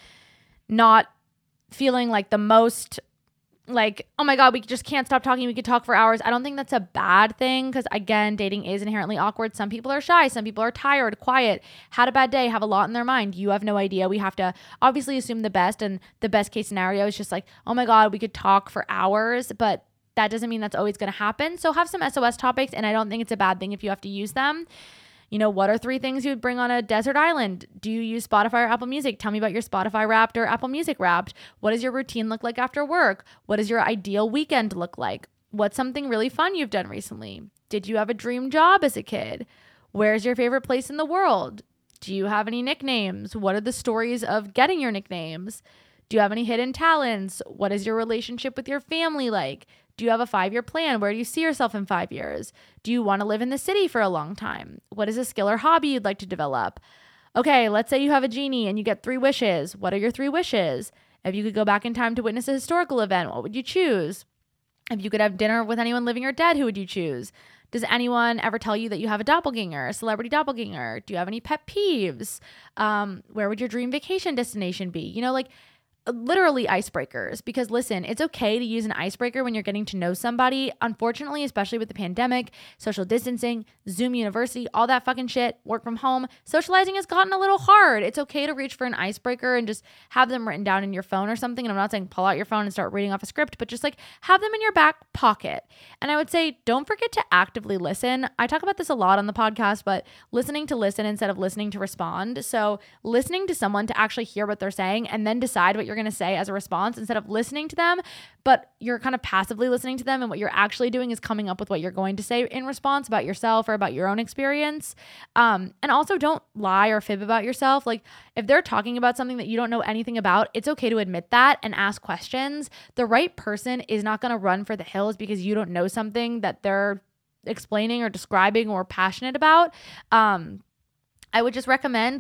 not feeling like the most like, oh my God, we just can't stop talking. We could talk for hours. I don't think that's a bad thing because, again, dating is inherently awkward. Some people are shy. Some people are tired, quiet, had a bad day, have a lot in their mind. You have no idea. We have to obviously assume the best, and the best case scenario is just like, oh my God, we could talk for hours, but that doesn't mean that's always going to happen. So have some S O S topics, and I don't think it's a bad thing if you have to use them. You know, what are three things you would bring on a desert island? Do you use Spotify or Apple Music? Tell me about your Spotify Wrapped or Apple Music Wrapped. What does your routine look like after work? What does your ideal weekend look like? What's something really fun you've done recently? Did you have a dream job as a kid? Where's your favorite place in the world? Do you have any nicknames? What are the stories of getting your nicknames? Do you have any hidden talents? What is your relationship with your family like? Do you have a five-year plan? Where do you see yourself in five years? Do you want to live in the city for a long time? What is a skill or hobby you'd like to develop? Okay, let's say you have a genie and you get three wishes. What are your three wishes? If you could go back in time to witness a historical event, what would you choose? If you could have dinner with anyone living or dead, who would you choose? Does anyone ever tell you that you have a doppelganger, a celebrity doppelganger? Do you have any pet peeves? Um, where would your dream vacation destination be? You know, like, literally icebreakers, because listen, it's okay to use an icebreaker when you're getting to know somebody. Unfortunately, especially with the pandemic, social distancing, Zoom University, all that fucking shit, work from home, socializing has gotten a little hard. It's okay to reach for an icebreaker and just have them written down in your phone or something. And I'm not saying pull out your phone and start reading off a script, but just like have them in your back pocket. And I would say don't forget to actively listen. I talk about this a lot on the podcast, but listening to listen instead of listening to respond. So listening to someone to actually hear what they're saying and then decide what you're going to say as a response instead of listening to them, but you're kind of passively listening to them. And what you're actually doing is coming up with what you're going to say in response about yourself or about your own experience. Um, and also don't lie or fib about yourself. Like if they're talking about something that you don't know anything about, it's okay to admit that and ask questions. The right person is not going to run for the hills because you don't know something that they're explaining or describing or passionate about. Um, I would just recommend like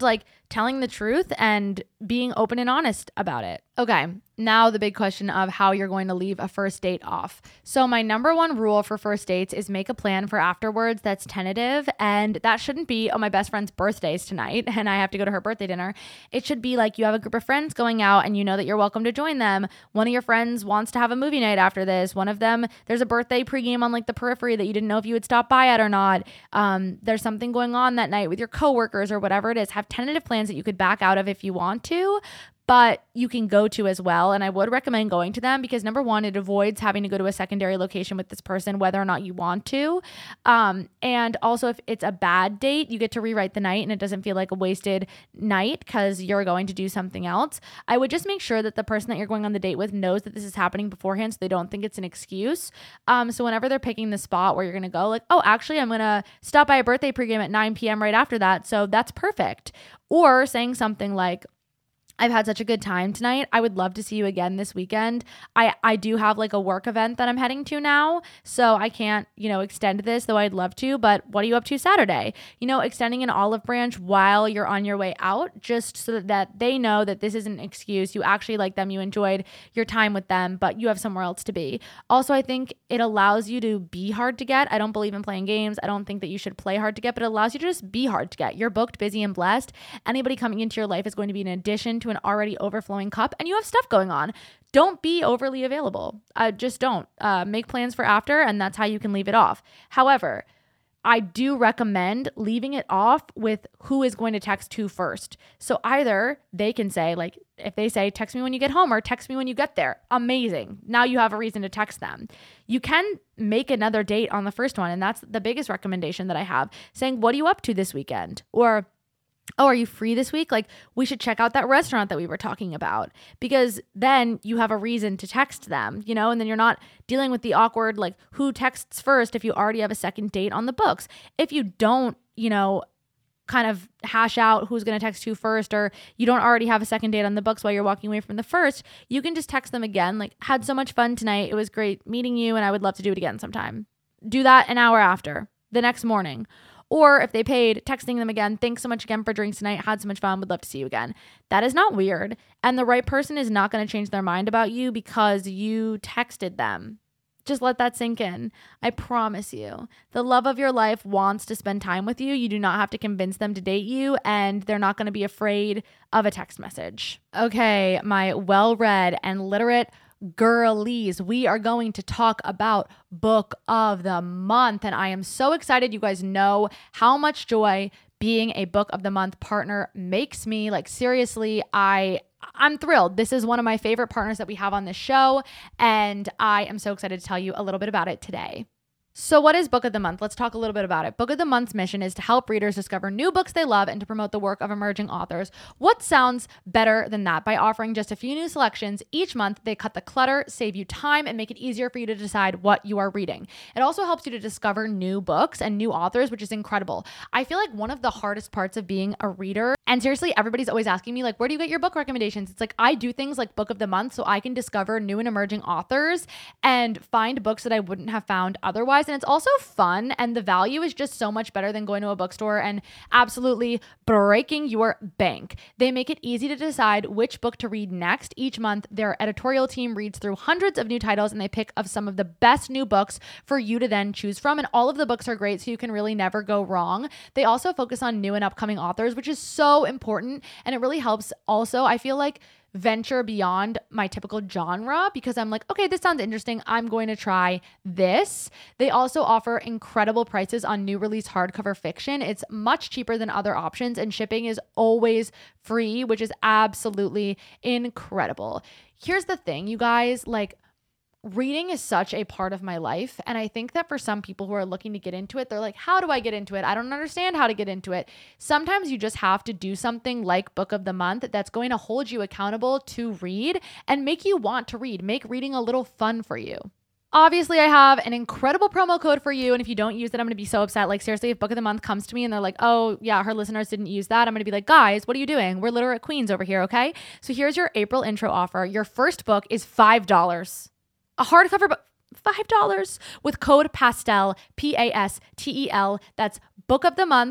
telling the truth and being open and honest about it. Okay, now the big question of how you're going to leave a first date off. So my number one rule for first dates is make a plan for afterwards that's tentative, and that shouldn't be, oh, my best friend's birthday's tonight and I have to go to her birthday dinner. It should be like you have a group of friends going out and you know that you're welcome to join them. One of your friends wants to have a movie night after this. One of them, there's a birthday pregame on like the periphery that you didn't know if you would stop by at or not. Um, there's something going on that night with your coworkers or whatever it is. Have tentative plans that you could back out of if you want to, but you can go to as well. And I would recommend going to them because number one, it avoids having to go to a secondary location with this person, whether or not you want to. Um, and also if it's a bad date, you get to rewrite the night and it doesn't feel like a wasted night because you're going to do something else. I would just make sure that the person that you're going on the date with knows that this is happening beforehand so they don't think it's an excuse. Um, so whenever they're picking the spot where you're going to go, like, oh, actually, I'm going to stop by a birthday pregame at nine p.m. right after that. So that's perfect. Or saying something like, I've had such a good time tonight. I would love to see you again this weekend. I, I do have like a work event that I'm heading to now, so I can't, you know, extend this, though I'd love to, but what are you up to Saturday? You know, extending an olive branch while you're on your way out, just so that they know that this isn't an excuse. You actually like them, you enjoyed your time with them, but you have somewhere else to be. Also, I think it allows you to be hard to get. I don't believe in playing games. I don't think that you should play hard to get, but it allows you to just be hard to get. You're booked, busy, and blessed. Anybody coming into your life is going to be an addition to an already overflowing cup, and you have stuff going on. Don't be overly available. Uh, just don't. Uh, make plans for after, and that's how you can leave it off. However, I do recommend leaving it off with who is going to text who first. So either they can say, like, if they say, text me when you get home or text me when you get there, amazing. Now you have a reason to text them. You can make another date on the first one, and that's the biggest recommendation that I have, saying, what are you up to this weekend? Or, oh, are you free this week? Like, we should check out that restaurant that we were talking about, because then you have a reason to text them, you know, and then you're not dealing with the awkward, like, who texts first if you already have a second date on the books. If you don't, you know, kind of hash out who's going to text who first, or you don't already have a second date on the books while you're walking away from the first, you can just text them again. Like, had so much fun tonight. It was great meeting you and I would love to do it again sometime. Do that an hour after, the next morning. Or if they paid, texting them again, thanks so much again for drinks tonight, had so much fun, would love to see you again. That is not weird. And the right person is not going to change their mind about you because you texted them. Just let that sink in. I promise you. The love of your life wants to spend time with you. You do not have to convince them to date you, and they're not going to be afraid of a text message. Okay, my well-read and literate girlies, we are going to talk about book of the month, and I am so excited. You guys know how much joy being a book of the month partner makes me. Like, seriously, I I'm thrilled. This is one of my favorite partners that we have on this show, and I am so excited to tell you a little bit about it today. So what is Book of the Month? Let's talk a little bit about it. Book of the Month's mission is to help readers discover new books they love and to promote the work of emerging authors. What sounds better than that? By offering just a few new selections each month, they cut the clutter, save you time, and make it easier for you to decide what you are reading. It also helps you to discover new books and new authors, which is incredible. I feel like one of the hardest parts of being a reader, and seriously, everybody's always asking me, like, where do you get your book recommendations? It's like, I do things like Book of the Month so I can discover new and emerging authors and find books that I wouldn't have found otherwise. And it's also fun, and the value is just so much better than going to a bookstore and absolutely breaking your bank. They make it easy to decide which book to read next. Each month, their editorial team reads through hundreds of new titles, and they pick of some of the best new books for you to then choose from. And all of the books are great, so you can really never go wrong. They also focus on new and upcoming authors, which is so important, and it really helps also, I feel like, venture beyond my typical genre, because I'm like, okay, this sounds interesting. I'm going to try this. They also offer incredible prices on new release hardcover fiction. It's much cheaper than other options, and shipping is always free, which is absolutely incredible. Here's the thing, you guys, like, reading is such a part of my life. And I think that for some people who are looking to get into it, they're like, how do I get into it? I don't understand how to get into it. Sometimes you just have to do something like Book of the Month that's going to hold you accountable to read and make you want to read, make reading a little fun for you. Obviously, I have an incredible promo code for you. And if you don't use it, I'm going to be so upset. Like, seriously, if Book of the Month comes to me and they're like, oh, yeah, her listeners didn't use that, I'm going to be like, guys, what are you doing? We're literate queens over here, okay? So here's your April intro offer. Your first book is five dollars. A hardcover book, five dollars with code PASTEL, P A S T E L. That's Book of the Month.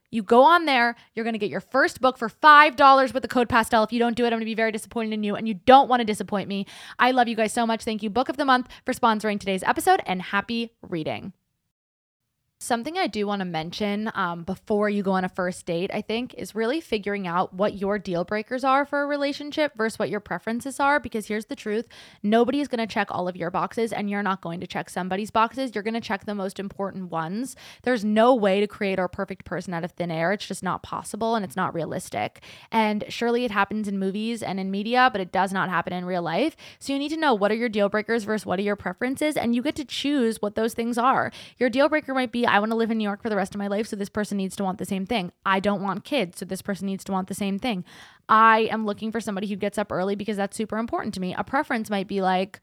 You go on there, you're going to get your first book for five dollars with the code PASTEL. If you don't do it, I'm going to be very disappointed in you, and you don't want to disappoint me. I love you guys so much. Thank you, Book of the Month, for sponsoring today's episode, and happy reading. Something I do want to mention um, before you go on a first date, I think, is really figuring out what your deal breakers are for a relationship versus what your preferences are. Because here's the truth. Nobody is going to check all of your boxes, and you're not going to check somebody's boxes. You're going to check the most important ones. There's no way to create our perfect person out of thin air. It's just not possible, and it's not realistic. And surely it happens in movies and in media, but it does not happen in real life. So you need to know what are your deal breakers versus what are your preferences, and you get to choose what those things are. Your deal breaker might be, I want to live in New York for the rest of my life, so this person needs to want the same thing. I don't want kids, so this person needs to want the same thing. I am looking for somebody who gets up early because that's super important to me. A preference might be like,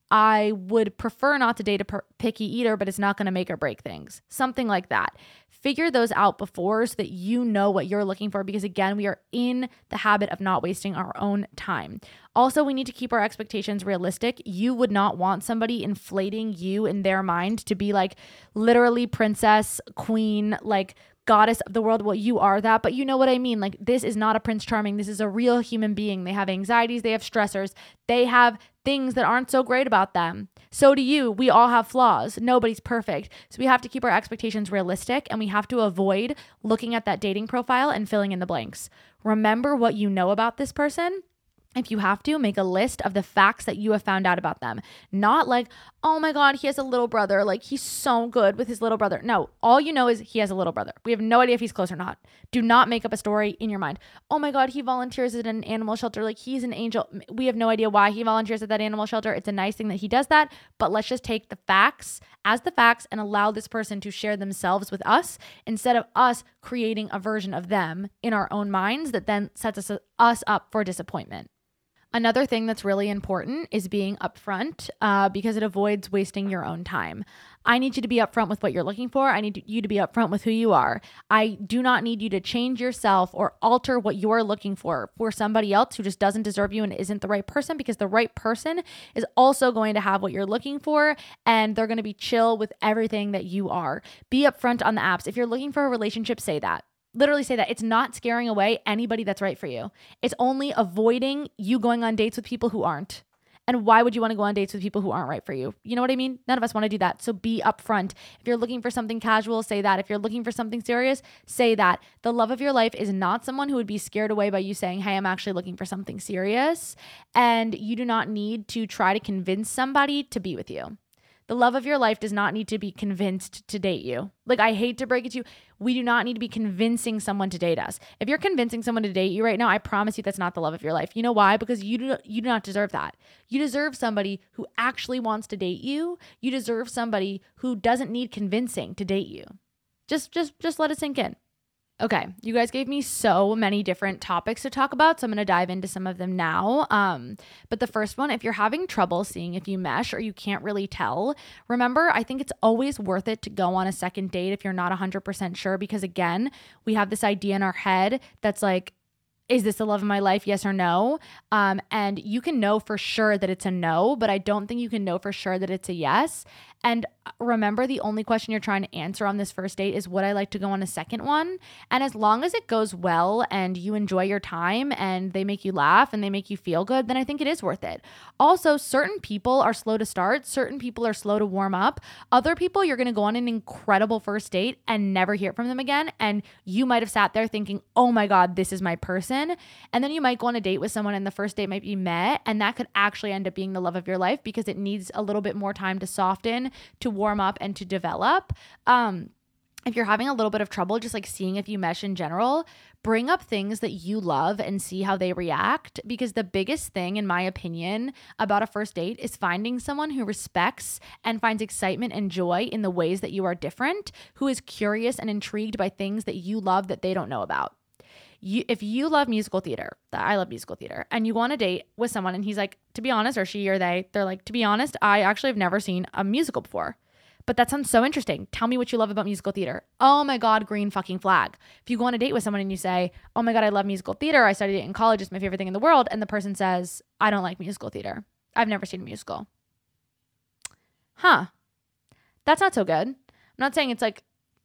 I would prefer not to date a per- picky eater, but it's not going to make or break things. Something like that. Figure those out before so that you know what you're looking for, because again, we are in the habit of not wasting our own time. Also, we need to keep our expectations realistic. You would not want somebody inflating you in their mind to be like literally princess, queen, like goddess of the world. Well, you are that, but you know what I mean? Like, this is not a Prince Charming. This is a real human being. They have anxieties. They have stressors. They have things that aren't so great about them. So do you. We all have flaws. Nobody's perfect. So we have to keep our expectations realistic, and we have to avoid looking at that dating profile and filling in the blanks. Remember what you know about this person. If you have to, make a list of the facts that you have found out about them. Not like, oh my God, he has a little brother. Like, he's so good with his little brother. No, all you know is he has a little brother. We have no idea if he's close or not. Do not make up a story in your mind. Oh my God, he volunteers at an animal shelter. Like, he's an angel. We have no idea why he volunteers at that animal shelter. It's a nice thing that he does that, but let's just take the facts as the facts and allow this person to share themselves with us instead of us creating a version of them in our own minds that then sets us, us up for disappointment. Another thing that's really important is being upfront uh, because it avoids wasting your own time. I need you to be upfront with what you're looking for. I need you to be upfront with who you are. I do not need you to change yourself or alter what you're looking for for somebody else who just doesn't deserve you and isn't the right person, because the right person is also going to have what you're looking for, and they're going to be chill with everything that you are. Be upfront on the apps. If you're looking for a relationship, say that. Literally say that. It's not scaring away anybody that's right for you. It's only avoiding you going on dates with people who aren't. And why would you want to go on dates with people who aren't right for you? You know what I mean? None of us want to do that. So be upfront. If you're looking for something casual, say that. If you're looking for something serious, say that. The love of your life is not someone who would be scared away by you saying, hey, I'm actually looking for something serious. And you do not need to try to convince somebody to be with you. The love of your life does not need to be convinced to date you. Like, I hate to break it to you. We do not need to be convincing someone to date us. If you're convincing someone to date you right now, I promise you that's not the love of your life. You know why? Because you do, you do not deserve that. You deserve somebody who actually wants to date you. You deserve somebody who doesn't need convincing to date you. Just, just, just let it sink in. Okay, you guys gave me so many different topics to talk about, so I'm going to dive into some of them now. Um, but the first one, if you're having trouble seeing if you mesh or you can't really tell, remember, I think it's always worth it to go on a second date if you're not one hundred percent sure, because again, we have this idea in our head that's like, is this the love of my life? Yes or no? Um, and you can know for sure that it's a no, but I don't think you can know for sure that it's a yes. And remember, the only question you're trying to answer on this first date is, would I like to go on a second one? And as long as it goes well and you enjoy your time and they make you laugh and they make you feel good, then I think it is worth it. Also, certain people are slow to start. Certain people are slow to warm up. Other people, you're going to go on an incredible first date and never hear from them again. And you might have sat there thinking, oh my God, this is my person. And then you might go on a date with someone and the first date might be met. And that could actually end up being the love of your life because it needs a little bit more time to soften, to warm up, and to develop. Um, if you're having a little bit of trouble just like seeing if you mesh in general, bring up things that you love and see how they react, because the biggest thing, in my opinion, about a first date is finding someone who respects and finds excitement and joy in the ways that you are different, who is curious and intrigued by things that you love that they don't know about. You, if you love musical theater, I love musical theater, and you go on a date with someone and he's like, to be honest, or she or they, they're like, to be honest, I actually have never seen a musical before. But that sounds so interesting. Tell me what you love about musical theater. Oh my God, green fucking flag. If you go on a date with someone and you say, oh my God, I love musical theater. I studied it in college. It's my favorite thing in the world. And the person says, I don't like musical theater. I've never seen a musical. Huh. That's not so good. I'm not saying it's like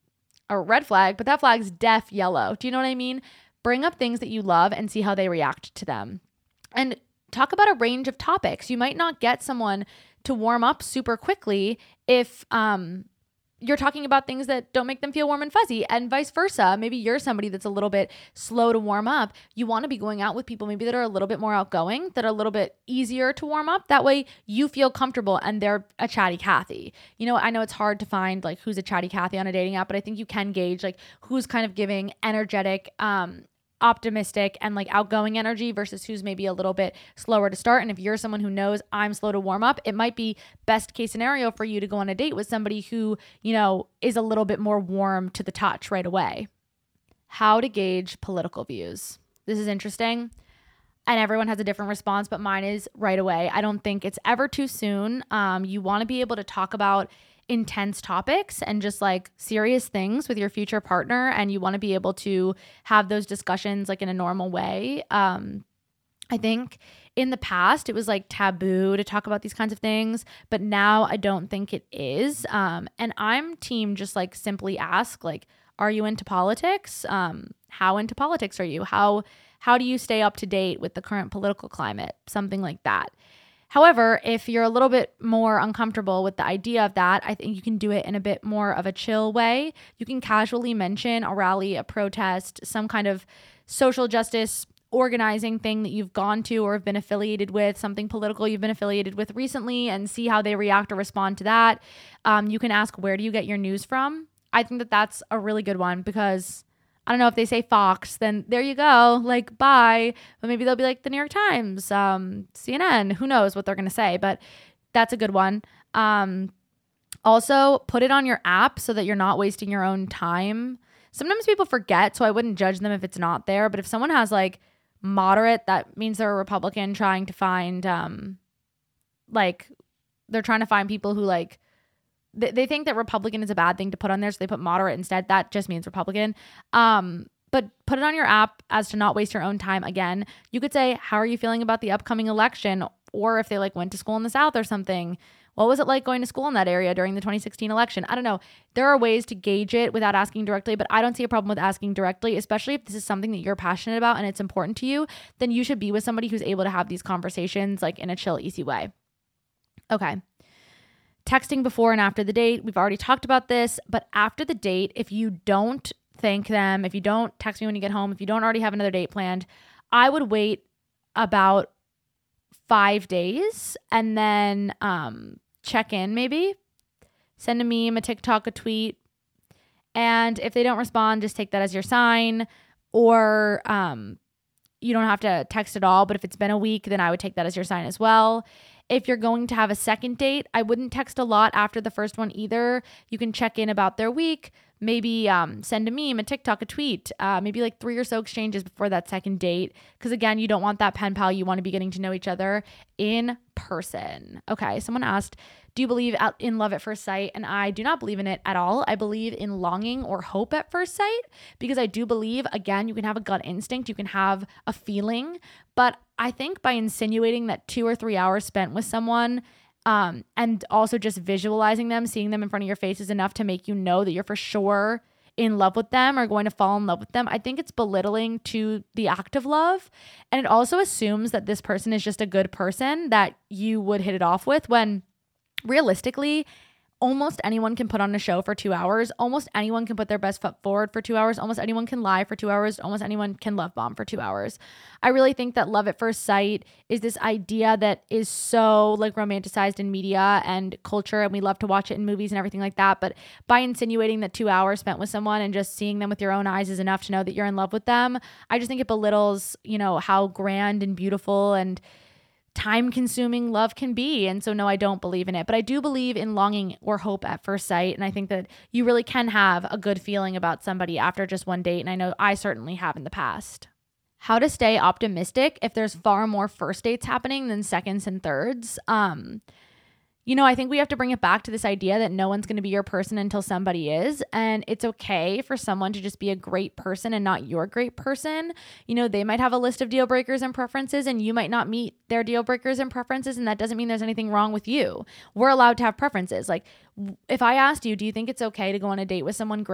a red flag, but that flag's deaf yellow. Do you know what I mean? Bring up things that you love and see how they react to them. And talk about a range of topics. You might not get someone to warm up super quickly if um, you're talking about things that don't make them feel warm and fuzzy, and vice versa. Maybe you're somebody that's a little bit slow to warm up. You want to be going out with people maybe that are a little bit more outgoing, that are a little bit easier to warm up. That way you feel comfortable and they're a chatty Cathy. You know, I know it's hard to find like who's a chatty Cathy on a dating app, but I think you can gauge like who's kind of giving energetic, um, optimistic and like outgoing energy versus who's maybe a little bit slower to start. And if you're someone who knows I'm slow to warm up, it might be best case scenario for you to go on a date with somebody who, you know, is a little bit more warm to the touch right away. How to gauge political views. This is interesting. And everyone has a different response, but mine is right away. I don't think it's ever too soon. Um, you want to be able to talk about intense topics and just like serious things with your future partner, and you want to be able to have those discussions like in a normal way. um I think in the past it was like taboo to talk about these kinds of things, but now I don't think it is. Um and I'm team just like simply ask like, are you into politics? Um how into politics are you? How how do you stay up to date with the current political climate? Something like that. However, if you're a little bit more uncomfortable with the idea of that, I think you can do it in a bit more of a chill way. You can casually mention a rally, a protest, some kind of social justice organizing thing that you've gone to or have been affiliated with, something political you've been affiliated with recently, and see how they react or respond to that. Um, you can ask, where do you get your news from? I think that that's a really good one, because I don't know, if they say Fox, then there you go, like, bye. But maybe they'll be like the New York Times, um, C N N, who knows what they're going to say, but that's a good one. Um, also, put it on your app so that you're not wasting your own time. Sometimes people forget, so I wouldn't judge them if it's not there. But if someone has like moderate, that means they're a Republican trying to find, um, like, they're trying to find people who like, they think that Republican is a bad thing to put on there, so they put moderate instead. That just means Republican. Um, but put it on your app as to not waste your own time. Again, you could say, how are you feeling about the upcoming election? Or if they like went to school in the South or something, what was it like going to school in that area during the twenty sixteen election? I don't know. There are ways to gauge it without asking directly, but I don't see a problem with asking directly, especially if this is something that you're passionate about and it's important to you. Then you should be with somebody who's able to have these conversations like in a chill, easy way. Okay. Texting before and after the date. We've already talked about this, but after the date, if you don't thank them, if you don't text me when you get home, if you don't already have another date planned, I would wait about five days and then um, check in maybe. Send a meme, a TikTok, a tweet. And if they don't respond, just take that as your sign. Or um, you don't have to text at all, but if it's been a week, then I would take that as your sign as well. If you're going to have a second date, I wouldn't text a lot after the first one either. You can check in about their week, maybe um, send a meme, a TikTok, a tweet, uh, maybe like three or so exchanges before that second date. Because again, you don't want that pen pal. You want to be getting to know each other in person. Okay, someone asked, do you believe in love at first sight? And I do not believe in it at all. I believe in longing or hope at first sight, because I do believe, again, you can have a gut instinct, you can have a feeling, but I think by insinuating that two or three hours spent with someone um, and also just visualizing them, seeing them in front of your face is enough to make you know that you're for sure in love with them or going to fall in love with them. I think it's belittling to the act of love. And it also assumes that this person is just a good person that you would hit it off with, when realistically, almost anyone can put on a show for two hours. Almost anyone can put their best foot forward for two hours. Almost anyone can lie for two hours. Almost anyone can love bomb for two hours. I really think that love at first sight is this idea that is so like romanticized in media and culture, and we love to watch it in movies and everything like that. But by insinuating that two hours spent with someone and just seeing them with your own eyes is enough to know that you're in love with them, I just think it belittles, you know, how grand and beautiful and time-consuming love can be. And so no, I don't believe in it, but I do believe in longing or hope at first sight. And I think that you really can have a good feeling about somebody after just one date. And I know I certainly have in the past. How to stay optimistic if there's far more first dates happening than seconds and thirds. Um, You know, I think we have to bring it back to this idea that no one's going to be your person until somebody is. And it's okay for someone to just be a great person and not your great person. You know, they might have a list of deal breakers and preferences, and you might not meet their deal breakers and preferences. And that doesn't mean there's anything wrong with you. We're allowed to have preferences. Like, if I asked you, do you think it's okay to go on a date with someone great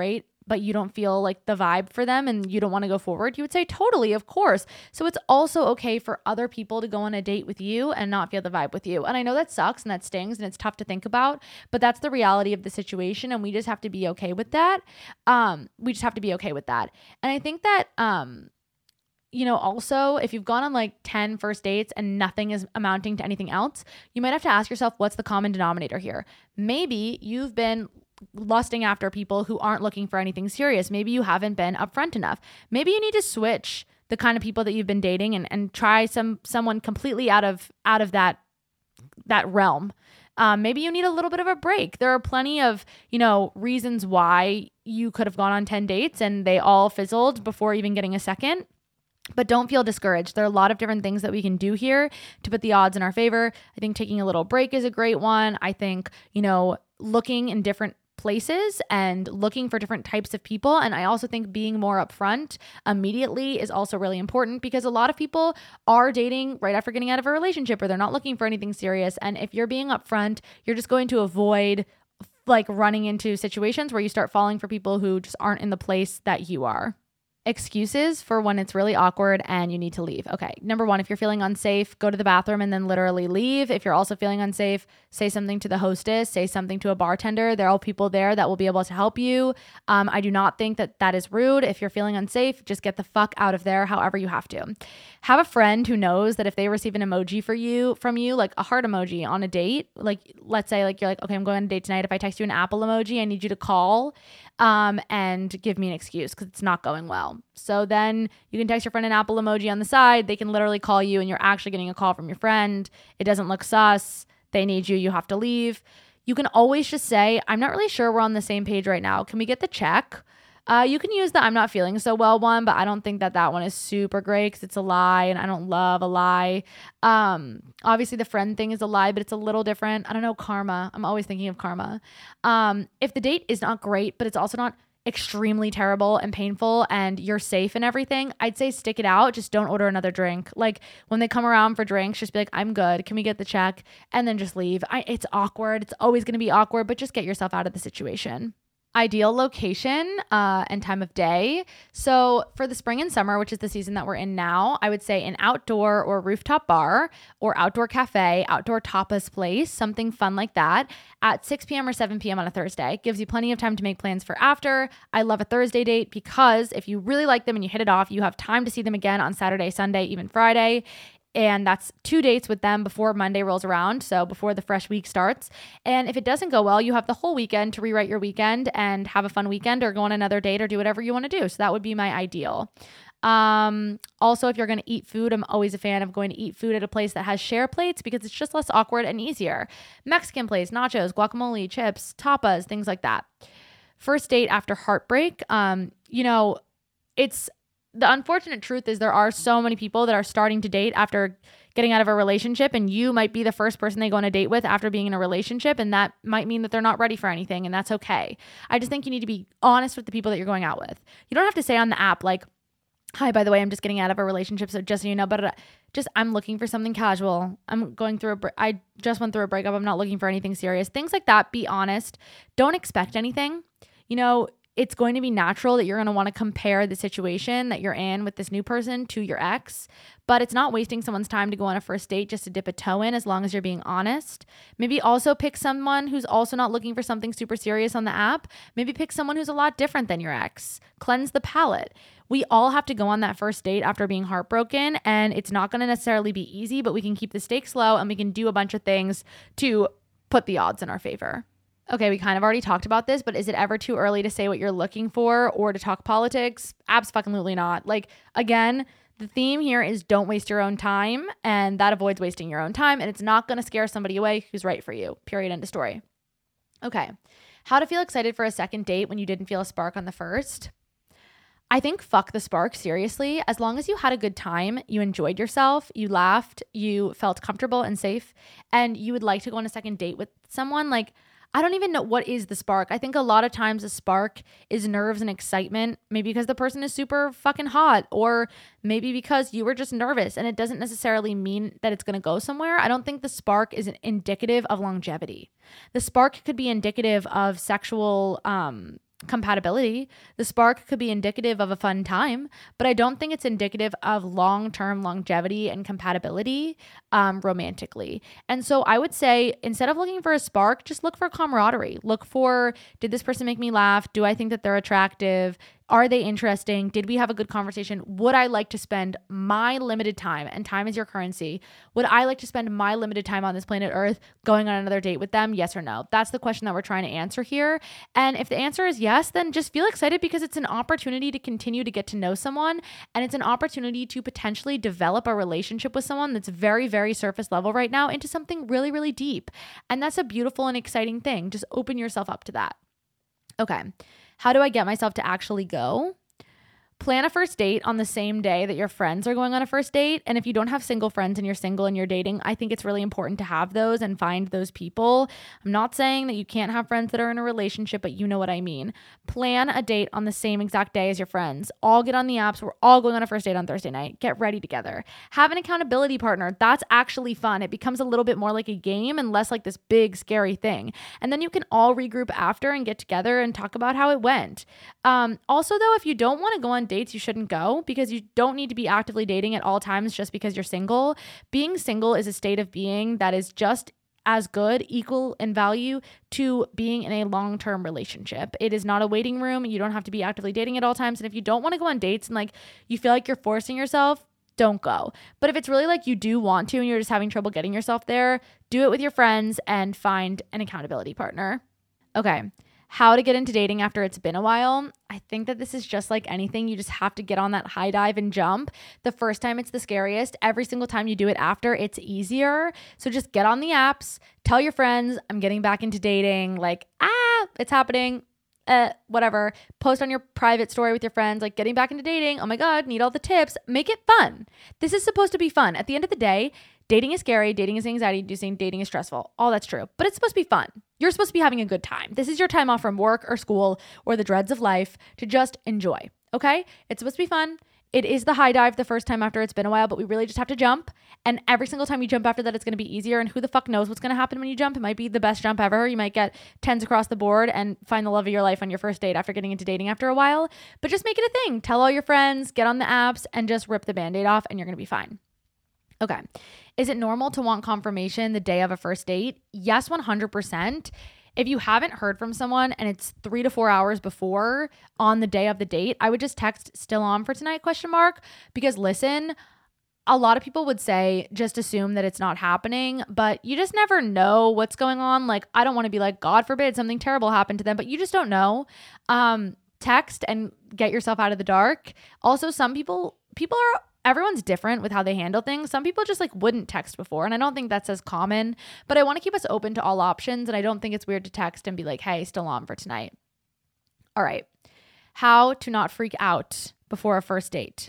but you don't feel like the vibe for them and you don't want to go forward, you would say totally, of course. So it's also okay for other people to go on a date with you and not feel the vibe with you. And I know that sucks and that stings and it's tough to think about, but that's the reality of the situation. And we just have to be okay with that. Um, we just have to be okay with that. And I think that, um, you know, also, if you've gone on like ten first dates and nothing is amounting to anything else, you might have to ask yourself, what's the common denominator here? Maybe you've been lusting after people who aren't looking for anything serious. Maybe you haven't been upfront enough. Maybe you need to switch the kind of people that you've been dating and, and try some someone completely out of out of that that realm. Um, maybe you need a little bit of a break. There are plenty of, you know, reasons why you could have gone on ten dates and they all fizzled before even getting a second. But don't feel discouraged. There are a lot of different things that we can do here to put the odds in our favor. I think taking a little break is a great one. I think, you know, looking in different places and looking for different types of people. And I also think being more upfront immediately is also really important, because a lot of people are dating right after getting out of a relationship, or they're not looking for anything serious. And if you're being upfront, you're just going to avoid like running into situations where you start falling for people who just aren't in the place that you are. Excuses for when it's really awkward and you need to leave. Okay. Number one, if you're feeling unsafe, go to the bathroom and then literally leave. If you're also feeling unsafe, say something to the hostess, say something to a bartender. There are people there that will be able to help you. Um, I do not think that that is rude. If you're feeling unsafe, just get the fuck out of there however you have to. Have a friend who knows that if they receive an emoji for you, from you, like a heart emoji on a date, like let's say like you're like, okay, I'm going on a date tonight. If I text you an apple emoji, I need you to call um, and give me an excuse because it's not going well. So then you can text your friend an apple emoji on the side. They can literally call you and you're actually getting a call from your friend. It doesn't look sus. They need you. You have to leave. You can always just say, I'm not really sure we're on the same page right now. Can we get the check? Uh, you can use the I'm not feeling so well one, but I don't think that that one is super great because it's a lie and I don't love a lie. Um, obviously the friend thing is a lie, but it's a little different. I don't know, karma. I'm always thinking of karma. Um, if the date is not great, but it's also not extremely terrible and painful and you're safe and everything, I'd say stick it out. Just don't order another drink. Like when they come around for drinks, just be like, I'm good. Can we get the check? And then just leave. I, it's awkward. It's always going to be awkward, but just get yourself out of the situation. Ideal location uh, and time of day. So for the spring and summer, which is the season that we're in now, I would say an outdoor or rooftop bar or outdoor cafe, outdoor tapas place, something fun like that at six p.m. or seven p.m. on a Thursday. Gives you plenty of time to make plans for after. I love a Thursday date because if you really like them and you hit it off, you have time to see them again on Saturday, Sunday, even Friday. And that's two dates with them before Monday rolls around, so before the fresh week starts. And if it doesn't go well, you have the whole weekend to rewrite your weekend and have a fun weekend or go on another date or do whatever you want to do. So that would be my ideal. Um, also, if you're going to eat food, I'm always a fan of going to eat food at a place that has share plates because it's just less awkward and easier. Mexican place, nachos, guacamole, chips, tapas, things like that. First date after heartbreak. Um, you know, it's... The unfortunate truth is there are so many people that are starting to date after getting out of a relationship, and you might be the first person they go on a date with after being in a relationship, and that might mean that they're not ready for anything, and that's okay. I just think you need to be honest with the people that you're going out with. You don't have to say on the app like, hi, by the way, I'm just getting out of a relationship, so just so you know, but just I'm looking for something casual. I'm going through a I just went through a breakup. I'm not looking for anything serious. Things like that. Be honest. Don't expect anything. You know, it's going to be natural that you're going to want to compare the situation that you're in with this new person to your ex, but it's not wasting someone's time to go on a first date just to dip a toe in as long as you're being honest. Maybe also pick someone who's also not looking for something super serious on the app. Maybe pick someone who's a lot different than your ex. Cleanse the palate. We all have to go on that first date after being heartbroken, and it's not going to necessarily be easy, but we can keep the stakes low and we can do a bunch of things to put the odds in our favor. Okay, we kind of already talked about this, but is it ever too early to say what you're looking for or to talk politics? Abso-fucking-lutely not. Like, again, the theme here is don't waste your own time, and that avoids wasting your own time, and it's not going to scare somebody away who's right for you. Period. End of story. Okay, how to feel excited for a second date when you didn't feel a spark on the first? I think fuck the spark, seriously. As long as you had a good time, you enjoyed yourself, you laughed, you felt comfortable and safe, and you would like to go on a second date with someone, like, I don't even know what is the spark. I think a lot of times the spark is nerves and excitement, maybe because the person is super fucking hot, or maybe because you were just nervous, and it doesn't necessarily mean that it's going to go somewhere. I don't think the spark is indicative of longevity. The spark could be indicative of sexual, um, compatibility. The spark could be indicative of a fun time, but I don't think it's indicative of long-term longevity and compatibility um, romantically. And so I would say instead of looking for a spark, just look for camaraderie. Look for, did this person make me laugh? Do I think that they're attractive? Are they interesting? Did we have a good conversation? Would I like to spend my limited time, and time is your currency, would I like to spend my limited time on this planet Earth going on another date with them? Yes or no? That's the question that we're trying to answer here. And if the answer is yes, then just feel excited because it's an opportunity to continue to get to know someone, and it's an opportunity to potentially develop a relationship with someone that's very, very surface level right now into something really, really deep. And that's a beautiful and exciting thing. Just open yourself up to that. Okay. How do I get myself to actually go? Plan a first date on the same day that your friends are going on a first date. And if you don't have single friends and you're single and you're dating, I think it's really important to have those and find those people. I'm not saying that you can't have friends that are in a relationship, but you know what I mean. Plan a date on the same exact day as your friends. All get on the apps. We're all going on a first date on Thursday night. Get ready together. Have an accountability partner. That's actually fun. It becomes a little bit more like a game and less like this big, scary thing. And then you can all regroup after and get together and talk about how it went. Um, also, though, if you don't want to go on dates, you shouldn't go, because you don't need to be actively dating at all times just because you're single. Being single is a state of being that is just as good, equal in value to being in a long-term relationship. It is not a waiting room. You don't have to be actively dating at all times. And if you don't want to go on dates and like you feel like you're forcing yourself, don't go. But if it's really like you do want to and you're just having trouble getting yourself there, do it with your friends and find an accountability partner. Okay. How to get into dating after it's been a while. I think that this is just like anything. You just have to get on that high dive and jump. The first time it's the scariest. Every single time you do it after, it's easier. So just get on the apps, tell your friends, I'm getting back into dating. Like, ah, it's happening. Uh, whatever. Post on your private story with your friends, like getting back into dating. Oh my God, need all the tips. Make it fun. This is supposed to be fun. At the end of the day, dating is scary. Dating is anxiety inducing. Dating is stressful. All that's true, but it's supposed to be fun. You're supposed to be having a good time. This is your time off from work or school or the dreads of life to just enjoy. Okay. It's supposed to be fun. It is the high dive the first time after it's been a while, but we really just have to jump. And every single time you jump after that, it's going to be easier. And who the fuck knows what's going to happen when you jump? It might be the best jump ever. You might get tens across the board and find the love of your life on your first date after getting into dating after a while. But just make it a thing. Tell all your friends, get on the apps, and just rip the Band-Aid off, and you're going to be fine. Okay. Is it normal to want confirmation the day of a first date? Yes, one hundred percent. If you haven't heard from someone and it's three to four hours before on the day of the date, I would just text still on for tonight question mark, because listen, a lot of people would say just assume that it's not happening, but you just never know what's going on. Like, I don't want to be like, God forbid something terrible happened to them, but you just don't know. Um, text and get yourself out of the dark. Also, some people, people are everyone's different with how they handle things. Some people just like wouldn't text before, and I don't think that's as common, but I want to keep us open to all options, and I don't think it's weird to text and be like, hey, still on for tonight. All right. How to not freak out before a first date.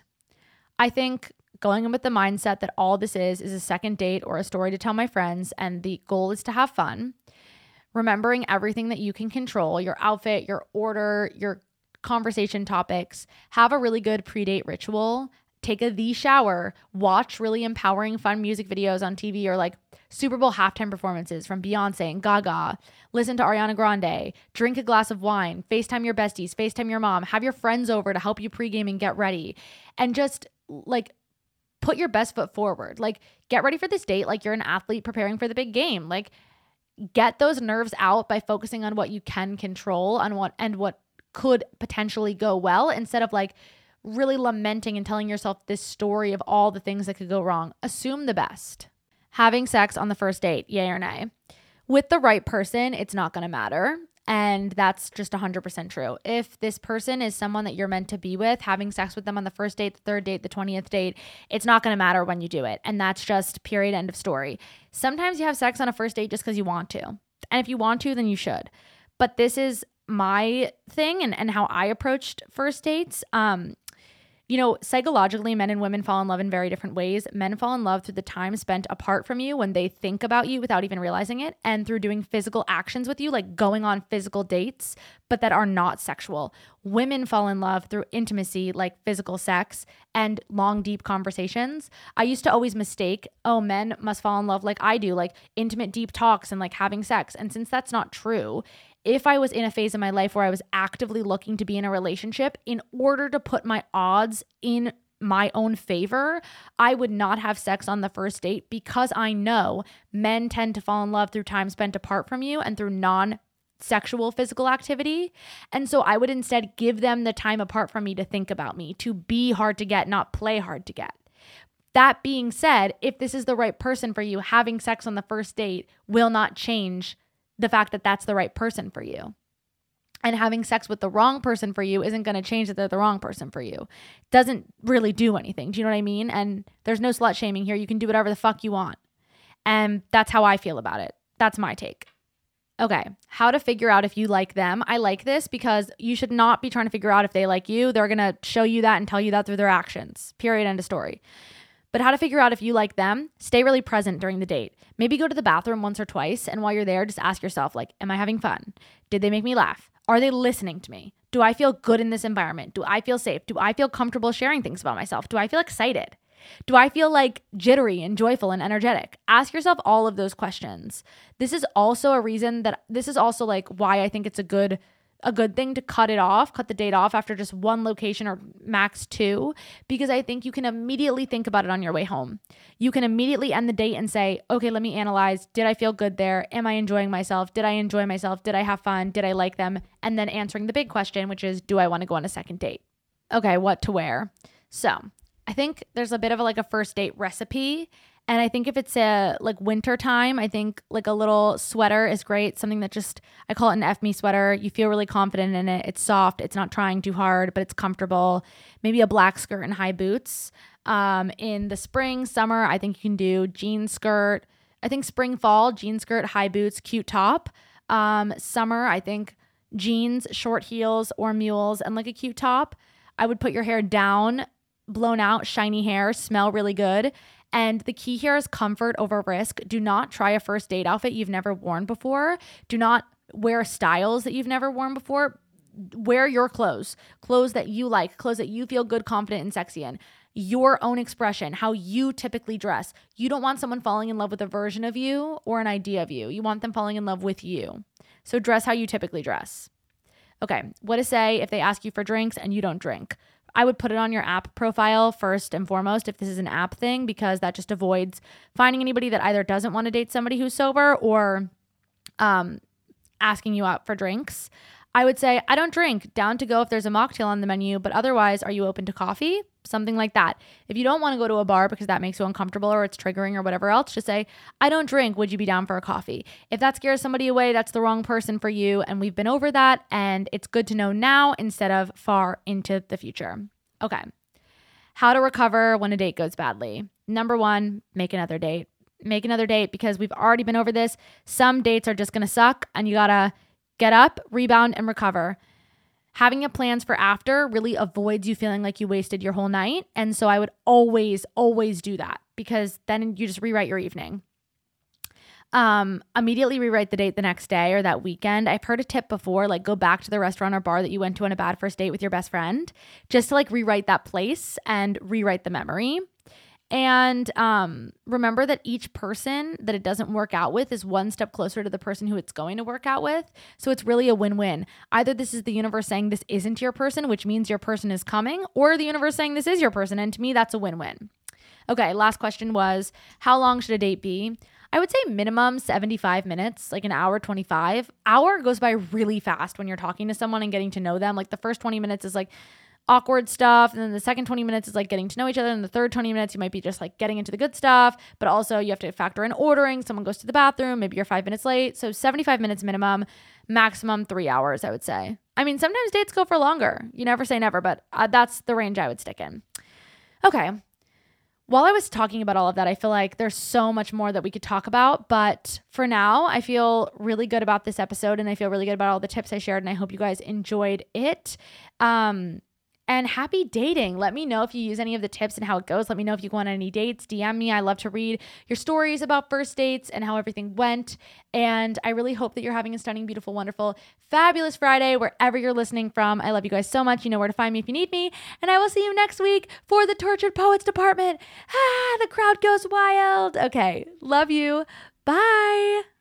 I think going in with the mindset that all this is is a second date or a story to tell my friends, and the goal is to have fun. Remembering everything that you can control, your outfit, your order, your conversation topics. Have a really good pre-date ritual. Take a the shower, watch really empowering, fun music videos on T V or like Super Bowl halftime performances from Beyonce and Gaga. Listen to Ariana Grande, drink a glass of wine, FaceTime your besties, FaceTime your mom, have your friends over to help you pregame and get ready. And just like put your best foot forward. Like get ready for this date like you're an athlete preparing for the big game. Like get those nerves out by focusing on what you can control on what and what could potentially go well, instead of like really lamenting and telling yourself this story of all the things that could go wrong. Assume the best. Having sex on the first date, yay or nay? With the right person, it's not going to matter. And that's just one hundred percent true. If this person is someone that you're meant to be with, having sex with them on the first date, the third date, the twentieth date, it's not going to matter when you do it. And that's just period, end of story. Sometimes you have sex on a first date just because you want to. And if you want to, then you should. But this is my thing and, and how I approached first dates. Um, You know, psychologically, men and women fall in love in very different ways. Men fall in love through the time spent apart from you when they think about you without even realizing it, and through doing physical actions with you, like going on physical dates but that are not sexual. Women fall in love through intimacy, like physical sex and long, deep conversations. I used to always mistake, oh, men must fall in love like I do, like intimate, deep talks and like having sex. And since that's not true, if I was in a phase of my life where I was actively looking to be in a relationship, in order to put my odds in my own favor, I would not have sex on the first date, because I know men tend to fall in love through time spent apart from you and through non sexual physical activity. And so I would instead give them the time apart from me to think about me, to be hard to get, not play hard to get. That being said, if this is the right person for you, having sex on the first date will not change the fact that that's the right person for you. And having sex with the wrong person for you isn't going to change that they're the wrong person for you. Doesn't really do anything. Do you know what I mean? And there's no slut shaming here. You can do whatever the fuck you want. And that's how I feel about it. That's my take. Okay, how to figure out if you like them. I like this because you should not be trying to figure out if they like you. They're going to show you that and tell you that through their actions. Period. End of story. But how to figure out if you like them, stay really present during the date. Maybe go to the bathroom once or twice, and while you're there, just ask yourself, like, am I having fun? Did they make me laugh? Are they listening to me? Do I feel good in this environment? Do I feel safe? Do I feel comfortable sharing things about myself? Do I feel excited? Do I feel like jittery and joyful and energetic? Ask yourself all of those questions. This is also a reason that this is also like why I think it's a good a good thing to cut it off, cut the date off after just one location or max two, because I think you can immediately think about it on your way home. You can immediately end the date and say, okay, let me analyze. Did I feel good there? Am I enjoying myself? Did I enjoy myself? Did I have fun? Did I like them? And then answering the big question, which is, do I want to go on a second date? Okay, what to wear? So I think there's a bit of a, like a first date recipe. And I think if it's a like winter time, I think like a little sweater is great. Something that just, I call it an F me sweater. You feel really confident in it. It's soft. It's not trying too hard, but it's comfortable. Maybe a black skirt and high boots. Um, in the spring, summer, I think you can do jean skirt. I think spring, fall, jean skirt, high boots, cute top. Um, summer, I think jeans, short heels or mules, and like a cute top. I would put your hair down, blown out, shiny hair, smell really good. And the key here is comfort over risk. Do not try a first date outfit you've never worn before. Do not wear styles that you've never worn before. Wear your clothes, clothes that you like, clothes that you feel good, confident, and sexy in. Your own expression, how you typically dress. You don't want someone falling in love with a version of you or an idea of you. You want them falling in love with you. So dress how you typically dress. Okay, what to say if they ask you for drinks and you don't drink? I would put it on your app profile first and foremost if this is an app thing, because that just avoids finding anybody that either doesn't want to date somebody who's sober or um, asking you out for drinks. I would say, I don't drink, down to go if there's a mocktail on the menu, but otherwise, are you open to coffee? Something like that. If you don't want to go to a bar because that makes you uncomfortable or it's triggering or whatever else, just say, I don't drink. Would you be down for a coffee? If that scares somebody away, that's the wrong person for you. And we've been over that. And it's good to know now instead of far into the future. Okay. How to recover when a date goes badly. Number one, make another date. Make another date because we've already been over this. Some dates are just going to suck and you got to get up, rebound, and recover. Having a plans for after really avoids you feeling like you wasted your whole night. And so I would always, always do that because then you just rewrite your evening. Um, immediately rewrite the date the next day or that weekend. I've heard a tip before, like go back to the restaurant or bar that you went to on a bad first date with your best friend, just to like rewrite that place and rewrite the memory. And um, remember that each person that it doesn't work out with is one step closer to the person who it's going to work out with. So it's really a win-win. Either this is the universe saying this isn't your person, which means your person is coming, or the universe saying this is your person. And to me, that's a win-win. Okay, last question was, how long should a date be? I would say minimum seventy-five minutes, like an hour twenty-five. Hour goes by really fast when you're talking to someone and getting to know them. Like the first twenty minutes is like awkward stuff. And then the second twenty minutes is like getting to know each other. And the third twenty minutes, you might be just like getting into the good stuff, but also you have to factor in ordering. Someone goes to the bathroom, maybe you're five minutes late. So seventy-five minutes minimum, maximum three hours, I would say. I mean, sometimes dates go for longer. You never say never, but uh, that's the range I would stick in. Okay. While I was talking about all of that, I feel like there's so much more that we could talk about. But for now, I feel really good about this episode and I feel really good about all the tips I shared. And I hope you guys enjoyed it. Um, And happy dating. Let me know if you use any of the tips and how it goes. Let me know if you go on any dates. D M me. I love to read your stories about first dates and how everything went. And I really hope that you're having a stunning, beautiful, wonderful, fabulous Friday wherever you're listening from. I love you guys so much. You know where to find me if you need me. And I will see you next week for the Tortured Poets Department. Ah, the crowd goes wild. Okay. Love you. Bye.